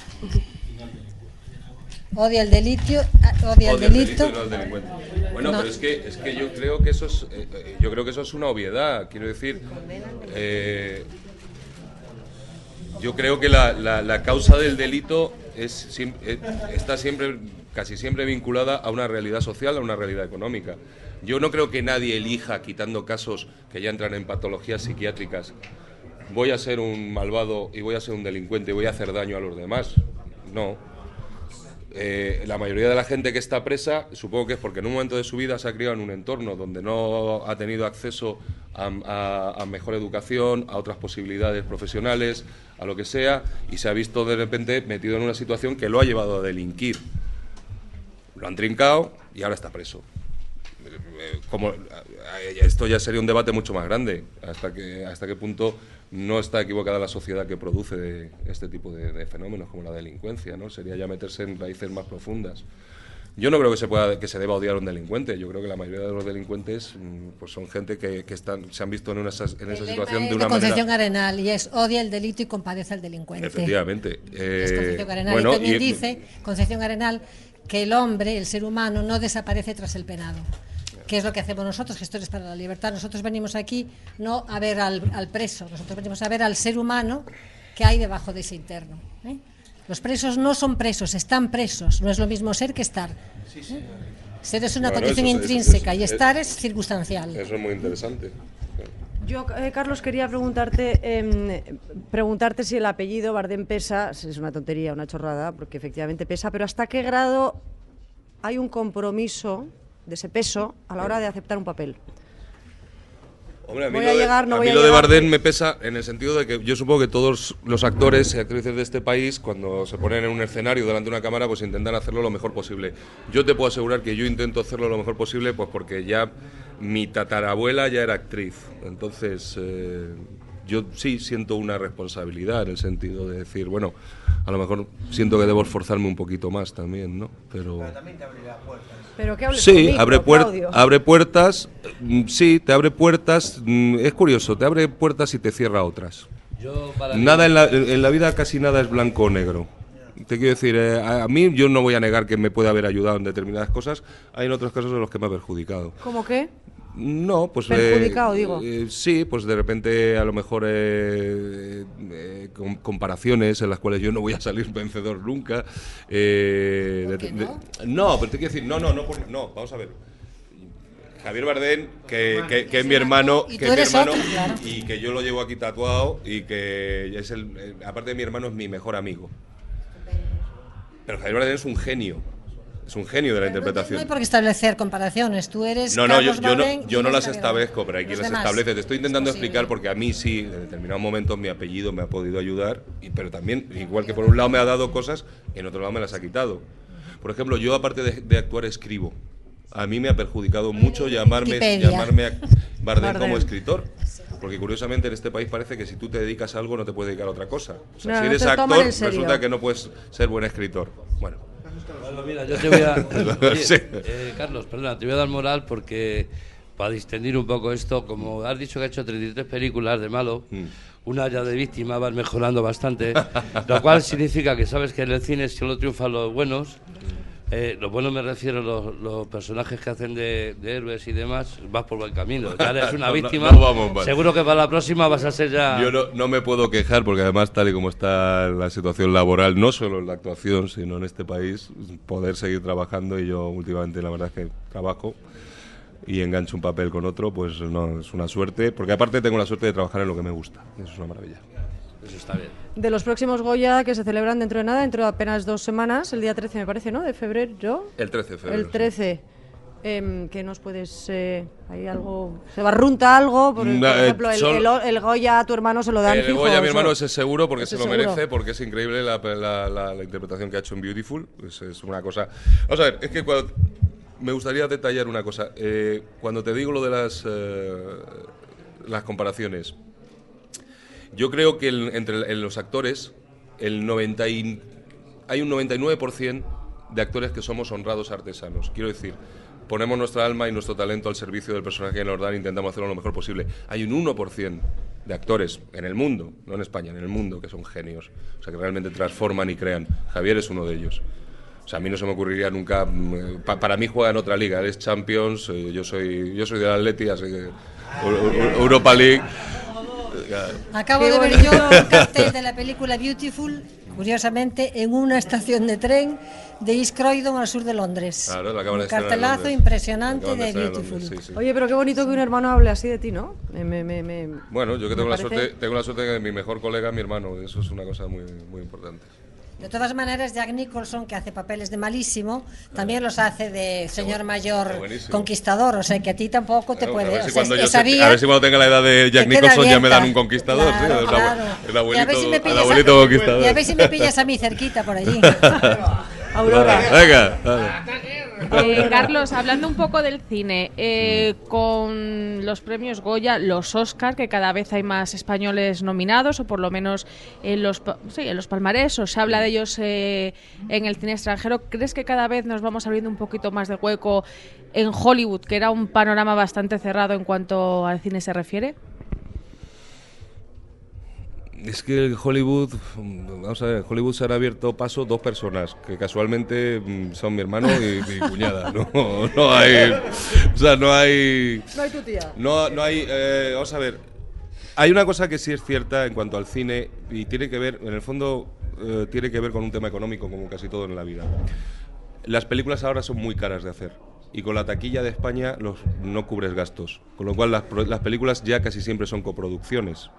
Odia el delito, odia el delito. Y no al delincuente. Bueno, No. pero es que es que yo creo que eso es eh, eh, yo creo que eso es una obviedad. Quiero decir, eh, yo creo que la, la, la causa del delito es, sim- eh, está siempre, casi siempre vinculada a una realidad social, a una realidad económica. Yo no creo que nadie elija, quitando casos que ya entran en patologías psiquiátricas, voy a ser un malvado y voy a ser un delincuente y voy a hacer daño a los demás. No. Eh, la mayoría de la gente que está presa, supongo que es porque en un momento de su vida se ha criado en un entorno donde no ha tenido acceso a, a, a mejor educación, a otras posibilidades profesionales, a lo que sea, y se ha visto de repente metido en una situación que lo ha llevado a delinquir. Lo han trincado y ahora está preso. Como, esto ya sería un debate mucho más grande, hasta que hasta qué punto no está equivocada la sociedad que produce este tipo de, de fenómenos como la delincuencia, ¿no? Sería ya meterse en raíces más profundas. Yo no creo que se pueda que se deba odiar a un delincuente. Yo creo que la mayoría de los delincuentes pues son gente que, que están se han visto en, una, en esa situación de una Concepción manera... Arenal, y es odia el delito y compadece al delincuente. Efectivamente. Eh, Es Concepción Arenal. bueno, y también y- dice Concepción Arenal que el hombre, el ser humano, no desaparece tras el penado. ¿Qué es lo que hacemos nosotros, gestores para la libertad? Nosotros venimos aquí no a ver al, al preso, nosotros venimos a ver al ser humano que hay debajo de ese interno, ¿eh? Los presos no son presos, están presos. No es lo mismo ser que estar, ¿eh? Ser es una Bueno, condición eso es- intrínseca es- y es- estar es circunstancial. Eso es muy interesante. Yo, eh, Carlos, quería preguntarte, eh, preguntarte si el apellido Bardem pesa. Es una tontería, una chorrada, porque efectivamente pesa, pero ¿hasta qué grado hay un compromiso de ese peso a la hora de aceptar un papel? Hombre, a mí Voy lo a de, llegar, no a voy mí a lo de llegar. Bardem me pesa en el sentido de que yo supongo que todos los actores y actrices de este país, cuando se ponen en un escenario delante de una cámara, pues intentan hacerlo lo mejor posible. Yo te puedo asegurar que yo intento hacerlo lo mejor posible, pues porque ya mi tatarabuela ya era actriz. Entonces, eh, yo sí siento una responsabilidad en el sentido de decir, bueno, a lo mejor siento que debo esforzarme un poquito más también, ¿no? Pero... Pero que hables Sí, conmigo, abre, puer- Claudio. abre puertas, mm, sí, te abre puertas, mm, es curioso, te abre puertas y te cierra otras. Yo, para mí- Nada en la, en la vida, casi nada es blanco o negro. Te quiero decir, eh, a, a mí yo no voy a negar que me puede haber ayudado en determinadas cosas, hay en otros casos en los que me ha perjudicado. ¿Cómo qué? No, pues... Perjudicado, eh, digo. eh, sí, pues de repente a lo mejor eh, eh, com- comparaciones en las cuales yo no voy a salir vencedor nunca. Eh, ¿Por de- qué de- no? no, pero te quiero decir, no, no, no, por- no, vamos a ver. Javier Bardem, que, que- que es mi hermano, Y que tú es mi eres hermano otro, claro. y que yo lo llevo aquí tatuado y que es el, eh, aparte de mi hermano es mi mejor amigo. Pero Javier Bardem es un genio, es un genio de la No hay interpretación. por qué establecer comparaciones. Tú eres No, no, yo, Carlos yo no, Bardem yo y no eres las Javier establezco, Bardem. pero hay quien Los las demás. establece. Te estoy intentando Es posible. explicar porque a mí sí, en determinados momentos mi apellido me ha podido ayudar, y, pero también, igual que por un lado me ha dado cosas, en otro lado me las ha quitado. Por ejemplo, yo aparte de, de actuar escribo. A mí me ha perjudicado mucho llamarme, Wikipedia. llamarme a Bardem Bardem. como escritor. Porque curiosamente en este país parece que si tú te dedicas a algo no te puedes dedicar a otra cosa. O sea, No, si no eres te toman actor, en serio. resulta que no puedes ser buen escritor. Bueno. Bueno, mira, yo te voy a... Oye, Sí. eh, Carlos, perdona, te voy a dar moral porque, para distendir un poco esto, como has dicho que ha hecho treinta y tres películas de malo, una ya de víctima, vas mejorando bastante, lo cual significa que sabes que en el cine solo triunfan los buenos. Eh, los buenos me refiero a los, los personajes que hacen de, de héroes y demás, vas por buen camino. Ya eres una No, no, víctima, no vamos mal. seguro que para la próxima vas a ser ya... Yo no, no me puedo quejar porque además tal y como está la situación laboral, no solo en la actuación, sino en este país, poder seguir trabajando, y yo últimamente la verdad es que trabajo y engancho un papel con otro, pues no, es una suerte, porque aparte tengo la suerte de trabajar en lo que me gusta, eso es una maravilla. Eso está bien. De los próximos Goya que se celebran dentro de nada, dentro de apenas dos semanas, el día trece me parece, ¿no? De febrero. El trece de febrero. El trece. Em, ¿Qué nos puedes...? Eh, ¿Hay algo...? ¿Se barrunta algo? Por, por No, eh, ejemplo, el, sol- el, el Goya a tu hermano se lo dan El fijo, Goya a mi eso. hermano ese seguro porque Ese se lo seguro. merece, porque es increíble la, la- la- la interpretación que ha hecho en Beautiful. Es, es una cosa. Vamos a ver, es que cuando, me gustaría detallar una cosa. Eh, cuando te digo lo de las, eh, las comparaciones, yo creo que el- entre en los actores, el noventa y, hay un noventa y nueve por ciento de actores que somos honrados artesanos. Quiero decir, ponemos nuestra alma y nuestro talento al servicio del personaje que nos dan e intentamos hacerlo lo mejor posible. Hay un uno por ciento de actores en el mundo, no en España, en el mundo, que son genios. O sea, que realmente transforman y crean. Javier es uno de ellos. O sea, a mí no se me ocurriría nunca... mm, pa- para mí juega en otra liga. Él es Champions, eh, yo soy yo soy del Atleti, así que... Eu- Eu- Europa League... Acabo Qué de ver bonito. yo el cartel de la película Beautiful, curiosamente, en una estación de tren de East Croydon, al sur de Londres. Claro, la acaban de Un estrenar en cartelazo Londres. impresionante La acaban de de estrenar en Beautiful. Londres, sí, sí. Oye, pero qué bonito que un hermano hable así de ti, ¿no? Me, me, me, me- Bueno, yo que me tengo la, parece- suerte, tengo la suerte de que mi mejor colega es mi hermano, eso es una cosa muy, muy importante. De todas maneras, Jack Nicholson, que hace papeles de malísimo, también los hace de señor mayor buenísimo. conquistador, o sea que a ti tampoco te Bueno, puede... a, ver o si sea, cuando yo esa se- vía a ver si cuando tenga la edad de Jack te queda Nicholson ya me dan abierta. un conquistador, Claro, sí, el, claro. el Y a abuelito, ver si me el pillas abuelito a, conquistador. y a ver si me pillas a mí cerquita por allí. Aurora. Venga, dale. Eh, Carlos, hablando un poco del cine, eh, con los premios Goya, los Oscar, que cada vez hay más españoles nominados, o por lo menos en los, pa- sí, en los palmarés, o se habla de ellos eh, en el cine extranjero, ¿crees que cada vez nos vamos abriendo un poquito más de hueco en Hollywood, que era un panorama bastante cerrado en cuanto al cine se refiere? Es que Hollywood, vamos a ver, en Hollywood se han abierto paso dos personas, que casualmente mm, son mi hermano y mi cuñada, no, no hay, o sea, no hay... No hay tu tía. No, no hay, eh, vamos a ver, hay una cosa que sí es cierta en cuanto al cine y tiene que ver, en el fondo, eh, tiene que ver con un tema económico como casi todo en la vida. Las películas ahora son muy caras de hacer. y con la taquilla de España los, no cubres gastos. Con lo cual las, las películas ya casi siempre son coproducciones.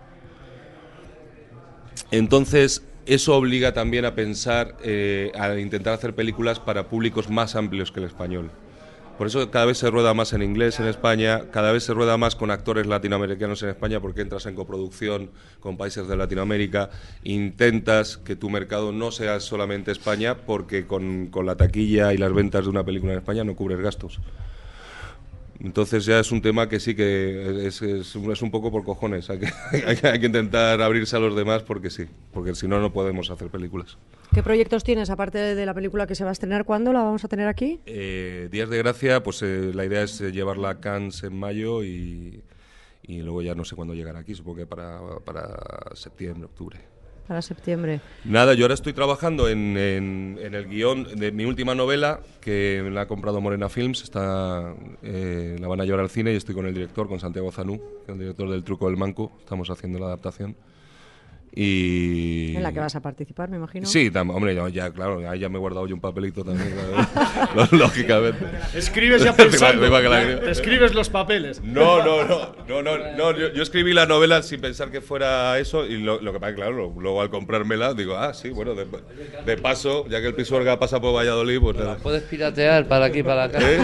Entonces, eso obliga también a pensar, eh, a intentar hacer películas para públicos más amplios que el español. Por eso cada vez se rueda más en inglés en España, cada vez se rueda más con actores latinoamericanos en España porque entras en coproducción con países de Latinoamérica, intentas que tu mercado no sea solamente España porque con, con la taquilla y las ventas de una película en España no cubres gastos. Entonces ya es un tema que sí que es, es, es un poco por cojones, hay que, hay, que, hay que intentar abrirse a los demás porque sí, porque si no, no podemos hacer películas. ¿Qué proyectos tienes, aparte de la película que se va a estrenar? ¿Cuándo la vamos a tener aquí? Eh, Días de Gracia, pues eh, la idea es eh, llevarla a Cannes en mayo y, y luego ya no sé cuándo llegará aquí, supongo que para, para septiembre, octubre. Para septiembre. Nada, yo ahora estoy trabajando en, en, en el guión de mi última novela, que la ha comprado Morena Films, está, eh, la van a llevar al cine y estoy con el director, con Santiago Zanú, el director del Truco del Manco, estamos haciendo la adaptación. Y... En la que vas a participar, me imagino. Sí, tam, hombre, ya, ya, claro, ahí ya me he guardado yo un papelito también, claro, lógicamente. Escribes ya pensando, te escribes los papeles. No, no, no, no, no, no yo, yo escribí la novela sin pensar que fuera eso y lo, lo que pasa, claro, luego al comprármela digo, ah, sí, bueno, de, de paso, ya que el Pisuerga pasa por Valladolid, pues nada. Puedes piratear para aquí, para acá. ¿Eh?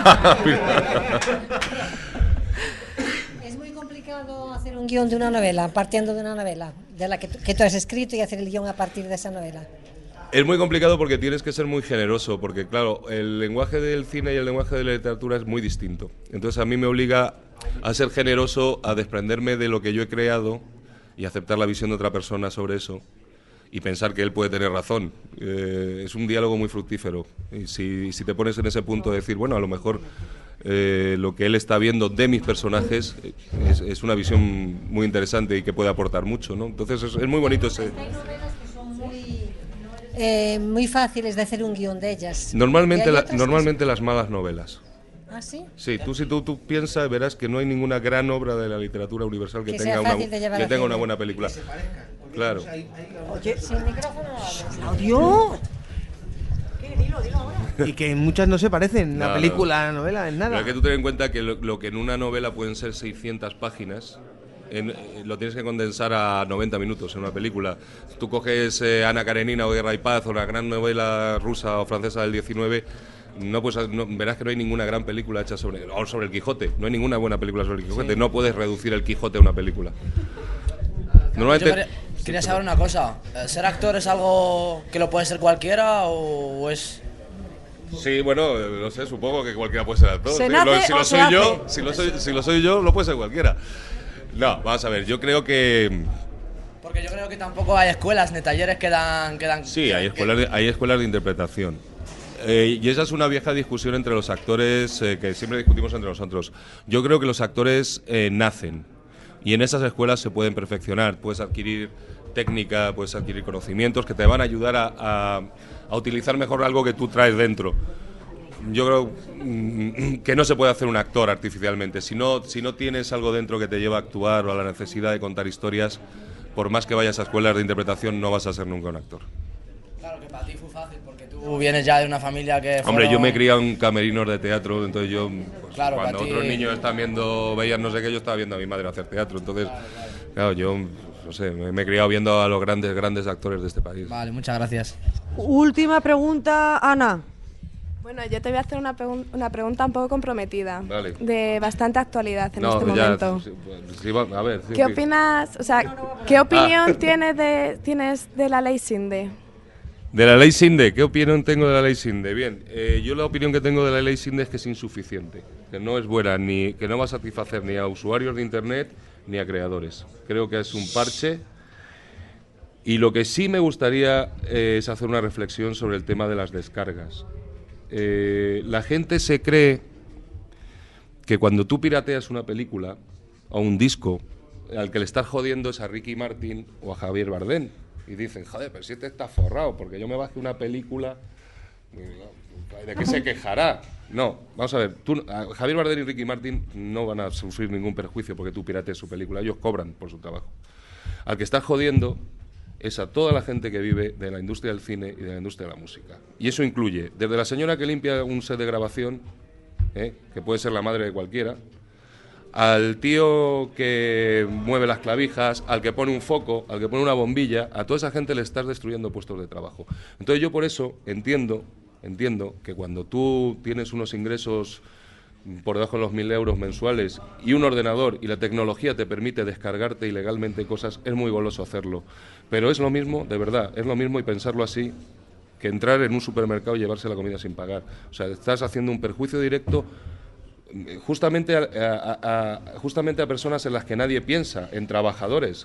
Hacer un guión de una novela, partiendo de una novela, de la que, que tú has escrito y hacer el guión a partir de esa novela. Es muy complicado porque tienes que ser muy generoso, porque claro, el lenguaje del cine y el lenguaje de la literatura es muy distinto. Entonces a mí me obliga a ser generoso, a desprenderme de lo que yo he creado y aceptar la visión de otra persona sobre eso y pensar que él puede tener razón. Eh, es un diálogo muy fructífero y si, si te pones en ese punto de decir, bueno, a lo mejor eh, lo que él está viendo de mis personajes es, es una visión muy interesante y que puede aportar mucho, ¿no? Entonces es, es muy bonito ese... Eh, muy fáciles de hacer un guión de ellas. Normalmente, la, normalmente las malas novelas. ¿Ah, sí? Sí, tú si tú, tú piensas, verás que no hay ninguna gran obra de la literatura universal que, que tenga, una, que tenga una buena película. Claro. Oye, sin micrófono no ¡Claudio! Dilo, dilo ahora. Y que muchas no se parecen, la no, película, no. la novela, en nada. Pero hay que tú ten en cuenta que lo, lo que en una novela pueden ser seiscientas páginas, en, lo tienes que condensar a noventa minutos en una película. Tú coges eh, Ana Karenina o Guerra y Paz o la gran novela rusa o francesa del diecinueve, no, pues, no, verás que no hay ninguna gran película hecha sobre, o sobre el Quijote. No hay ninguna buena película sobre el Quijote. Sí. No puedes reducir el Quijote a una película. Normalmente... Quería, quería saber una cosa. ¿Ser actor es algo que lo puede ser cualquiera o es...? Sí, bueno, no sé, supongo que cualquiera puede ser actor. ¿Se ¿sí? nace lo, si o lo se soy hace? yo, si lo soy, si lo soy yo, lo puede ser cualquiera. No, vamos a ver, yo creo que... Porque yo creo que tampoco hay escuelas ni talleres que dan... Que dan sí, hay escuelas de, hay escuelas de interpretación. Eh, y esa es una vieja discusión entre los actores eh, que siempre discutimos entre nosotros. Yo creo que los actores eh, nacen y en esas escuelas se pueden perfeccionar. Puedes adquirir técnica, puedes adquirir conocimientos que te van a ayudar a, a, a utilizar mejor algo que tú traes dentro. Yo creo mm, que no se puede hacer un actor artificialmente. Si no, si no tienes algo dentro que te lleva a actuar o a la necesidad de contar historias, por más que vayas a escuelas de interpretación, no vas a ser nunca un actor. Claro que para ti fue fácil porque tú vienes ya de una familia que... Hombre, fueron... yo me he criado en camerinos de teatro, entonces yo, pues, claro, cuando ti... otros niños están viendo, veían no sé qué, yo estaba viendo a mi madre hacer teatro, entonces, claro, claro. claro yo, no sé, me, me he criado viendo a los grandes, grandes actores de este país. Vale, muchas gracias. Última pregunta, Ana. Bueno, yo te voy a hacer una, pregun una pregunta un poco comprometida, vale. de bastante actualidad en no, este ya, momento. Sí, sí, a ver, sí, ¿Qué sí. opinas, o sea, qué opinión Ah. tienes de tienes de la ley Sinde? De la ley Sinde, ¿qué opinión tengo de la ley Sinde? Bien, eh, yo la opinión que tengo de la ley Sinde es que es insuficiente, que no es buena, ni que no va a satisfacer ni a usuarios de Internet ni a creadores. Creo que es un parche y lo que sí me gustaría eh, es hacer una reflexión sobre el tema de las descargas. Eh, la gente se cree que cuando tú pirateas una película o un disco, al que le estás jodiendo es a Ricky Martin o a Javier Bardem. Y dicen, joder, pero si este está forrado, porque yo me bajé una película, ¿de qué se quejará? No, vamos a ver, tú, a Javier Bardem y Ricky Martin no van a sufrir ningún perjuicio porque tú piratees su película, ellos cobran por su trabajo. Al que estás jodiendo es a toda la gente que vive de la industria del cine y de la industria de la música. Y eso incluye desde la señora que limpia un set de grabación ¿eh? Que puede ser la madre de cualquiera, al tío que mueve las clavijas, al que pone un foco, al que pone una bombilla, a toda esa gente le estás destruyendo puestos de trabajo. Entonces yo por eso entiendo, entiendo que cuando tú tienes unos ingresos por debajo de los mil euros mensuales y un ordenador y la tecnología te permite descargarte ilegalmente cosas, es muy goloso hacerlo. Pero es lo mismo, de verdad, es lo mismo y pensarlo así que entrar en un supermercado y llevarse la comida sin pagar. O sea, estás haciendo un perjuicio directo justamente a, a, a, justamente a personas en las que nadie piensa, en trabajadores.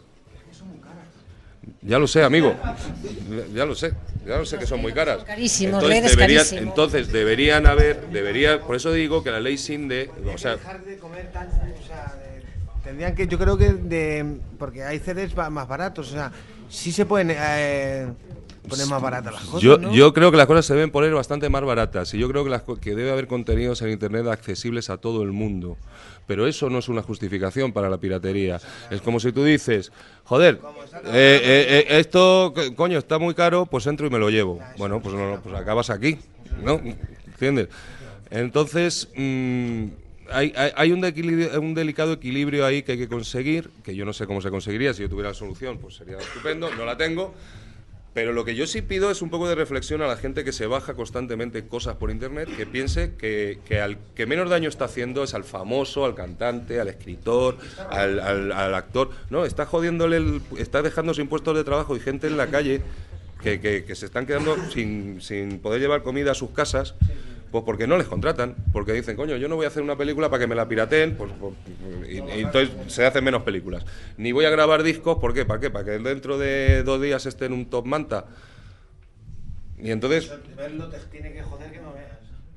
Ya lo sé, amigo, ya lo sé, ya lo sé que son muy caras. Carísimos, entonces, redes debería, carísimos. entonces deberían haber, debería, por eso digo que la ley Sinde, o sea, dejar de comer tan, o sea, de- tendrían que, yo creo que de, porque hay C Ds ba- más baratos, o sea, sí se pueden eh, poner más baratas las cosas, Yo, ¿no? yo creo que las cosas se deben poner bastante más baratas y yo creo que, las, co- que debe haber contenidos en Internet accesibles a todo el mundo. Pero eso no es una justificación para la piratería. Es como si tú dices, joder, eh, eh, eh, esto, co- coño, está muy caro, pues entro y me lo llevo. Bueno, pues no, no, pues acabas aquí, ¿no? ¿Entiendes? Entonces, mm, hay, hay, hay un, dequilibrio- un delicado equilibrio ahí que hay que conseguir, que yo no sé cómo se conseguiría. Si yo tuviera la solución, pues sería estupendo, no la tengo. Pero lo que yo sí pido es un poco de reflexión a la gente que se baja constantemente cosas por internet, que piense que, que al que menos daño está haciendo es al famoso, al cantante, al escritor, al, al, al actor. No, está jodiéndole, el, está dejando sin puestos de trabajo y gente en la calle que, que, que se están quedando sin, sin poder llevar comida a sus casas. Pues porque no les contratan, porque dicen, coño, yo no voy a hacer una película para que me la pirateen, pues, pues, y, y entonces se hacen menos películas. Ni voy a grabar discos, ¿por qué? ¿Para qué? ¿Para que dentro de dos días esté en un top manta? Y entonces... Verlo te tiene que joder que no veas.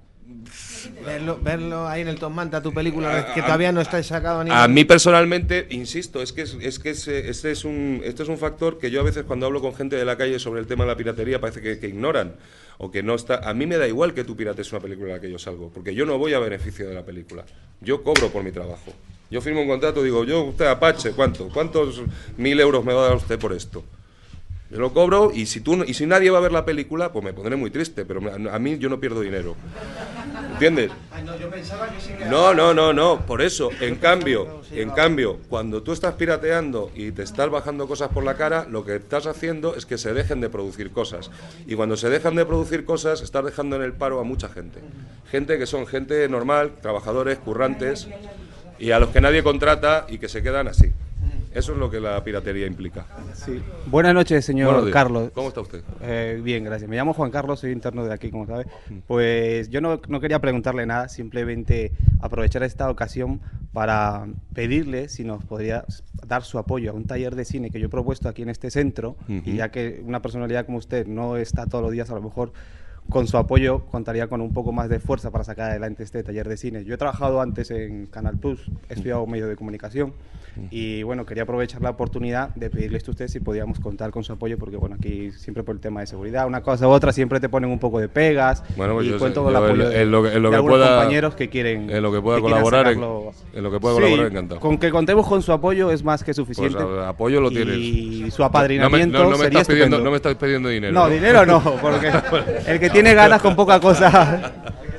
Verlo, verlo ahí en el Top Manta, tu película, que todavía no está sacado ni... A mí personalmente, insisto, es que es, es que es, este es un este es un factor que yo a veces cuando hablo con gente de la calle sobre el tema de la piratería parece que, que ignoran o que no está. A mí me da igual que tú pirates una película en la que yo salgo, porque yo no voy a beneficio de la película. Yo cobro por mi trabajo. Yo firmo un contrato, digo, yo usted Apache, ¿cuánto? ¿Cuántos mil euros me va a dar usted por esto? Yo lo cobro y si tú y si nadie va a ver la película, pues me pondré muy triste, pero a, a mí yo no pierdo dinero. ¿Entiendes? Ay, no, yo pensaba que sí que... No, no, no, no, por eso, en cambio, en cambio, cuando tú estás pirateando y te estás bajando cosas por la cara, lo que estás haciendo es que se dejen de producir cosas. Y cuando se dejan de producir cosas, estás dejando en el paro a mucha gente. Gente que son gente normal, trabajadores, currantes, y a los que nadie contrata y que se quedan así. Eso es lo que la piratería implica. Sí. Buenas noches, señor Buenos días. Carlos. ¿Cómo está usted? Eh, bien, gracias. Me llamo Juan Carlos, soy interno de aquí, como sabe. Pues yo no, no quería preguntarle nada, simplemente aprovechar esta ocasión para pedirle si nos podría dar su apoyo a un taller de cine que yo he propuesto aquí en este centro, Ujú. y ya que una personalidad como usted no está todos los días, a lo mejor con su apoyo contaría con un poco más de fuerza para sacar adelante este taller de cine. Yo he trabajado antes en Canal Plus, he estudiado medios de comunicación y bueno, quería aprovechar la oportunidad de pedirle esto a usted si podíamos contar con su apoyo, porque bueno, aquí siempre por el tema de seguridad, una cosa u otra, siempre te ponen un poco de pegas. Bueno, pues y yo cuento sé, con el yo apoyo en- de, en lo que- en lo de que algunos pueda- compañeros que quieren en lo que pueda que quieran colaborar, en- sacarlo. en lo que pueda Sí, colaborar, encantado. Con que contemos con su apoyo es más que suficiente. Pues, a- apoyo lo tienes. Y su No apadrinamiento me, no, no me sería estás pidiendo, estupendo. no me estás pidiendo dinero. No, dinero no, porque el que tiene ganas con poca cosa.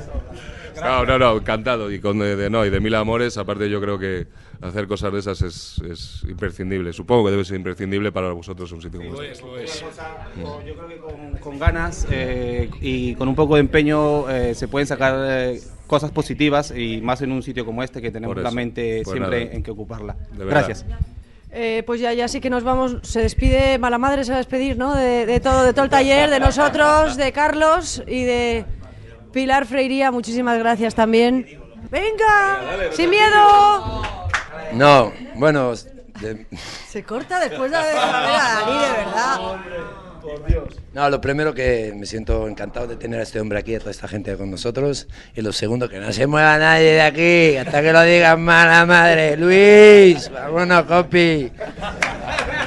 No, no, no, encantado. Y con de, de- no, y de mil amores, aparte yo creo que hacer cosas de esas es, es imprescindible. Supongo que debe ser imprescindible para vosotros un sitio como este. Yo creo que con, con ganas eh, y con un poco de empeño eh, se pueden sacar eh, cosas positivas, y más en un sitio como este que tenemos Por la eso. mente Pues siempre nada. en que ocuparla. De verdad. Gracias. Eh, pues ya, ya sí que nos vamos. Se despide, Mala Madre se va a despedir, ¿no? De, de todo, de todo el taller, de nosotros, de Carlos y de Pilar Freiría. Muchísimas gracias también. ¡Venga! ¡Sin miedo! No, bueno, de- Se corta después de ver a Dani, de verdad. no, lo primero que me siento encantado de tener a este hombre aquí, a toda esta gente con nosotros, y lo segundo, que no se mueva nadie de aquí hasta que lo digan Mala Madre. Luis, vámonos, copi.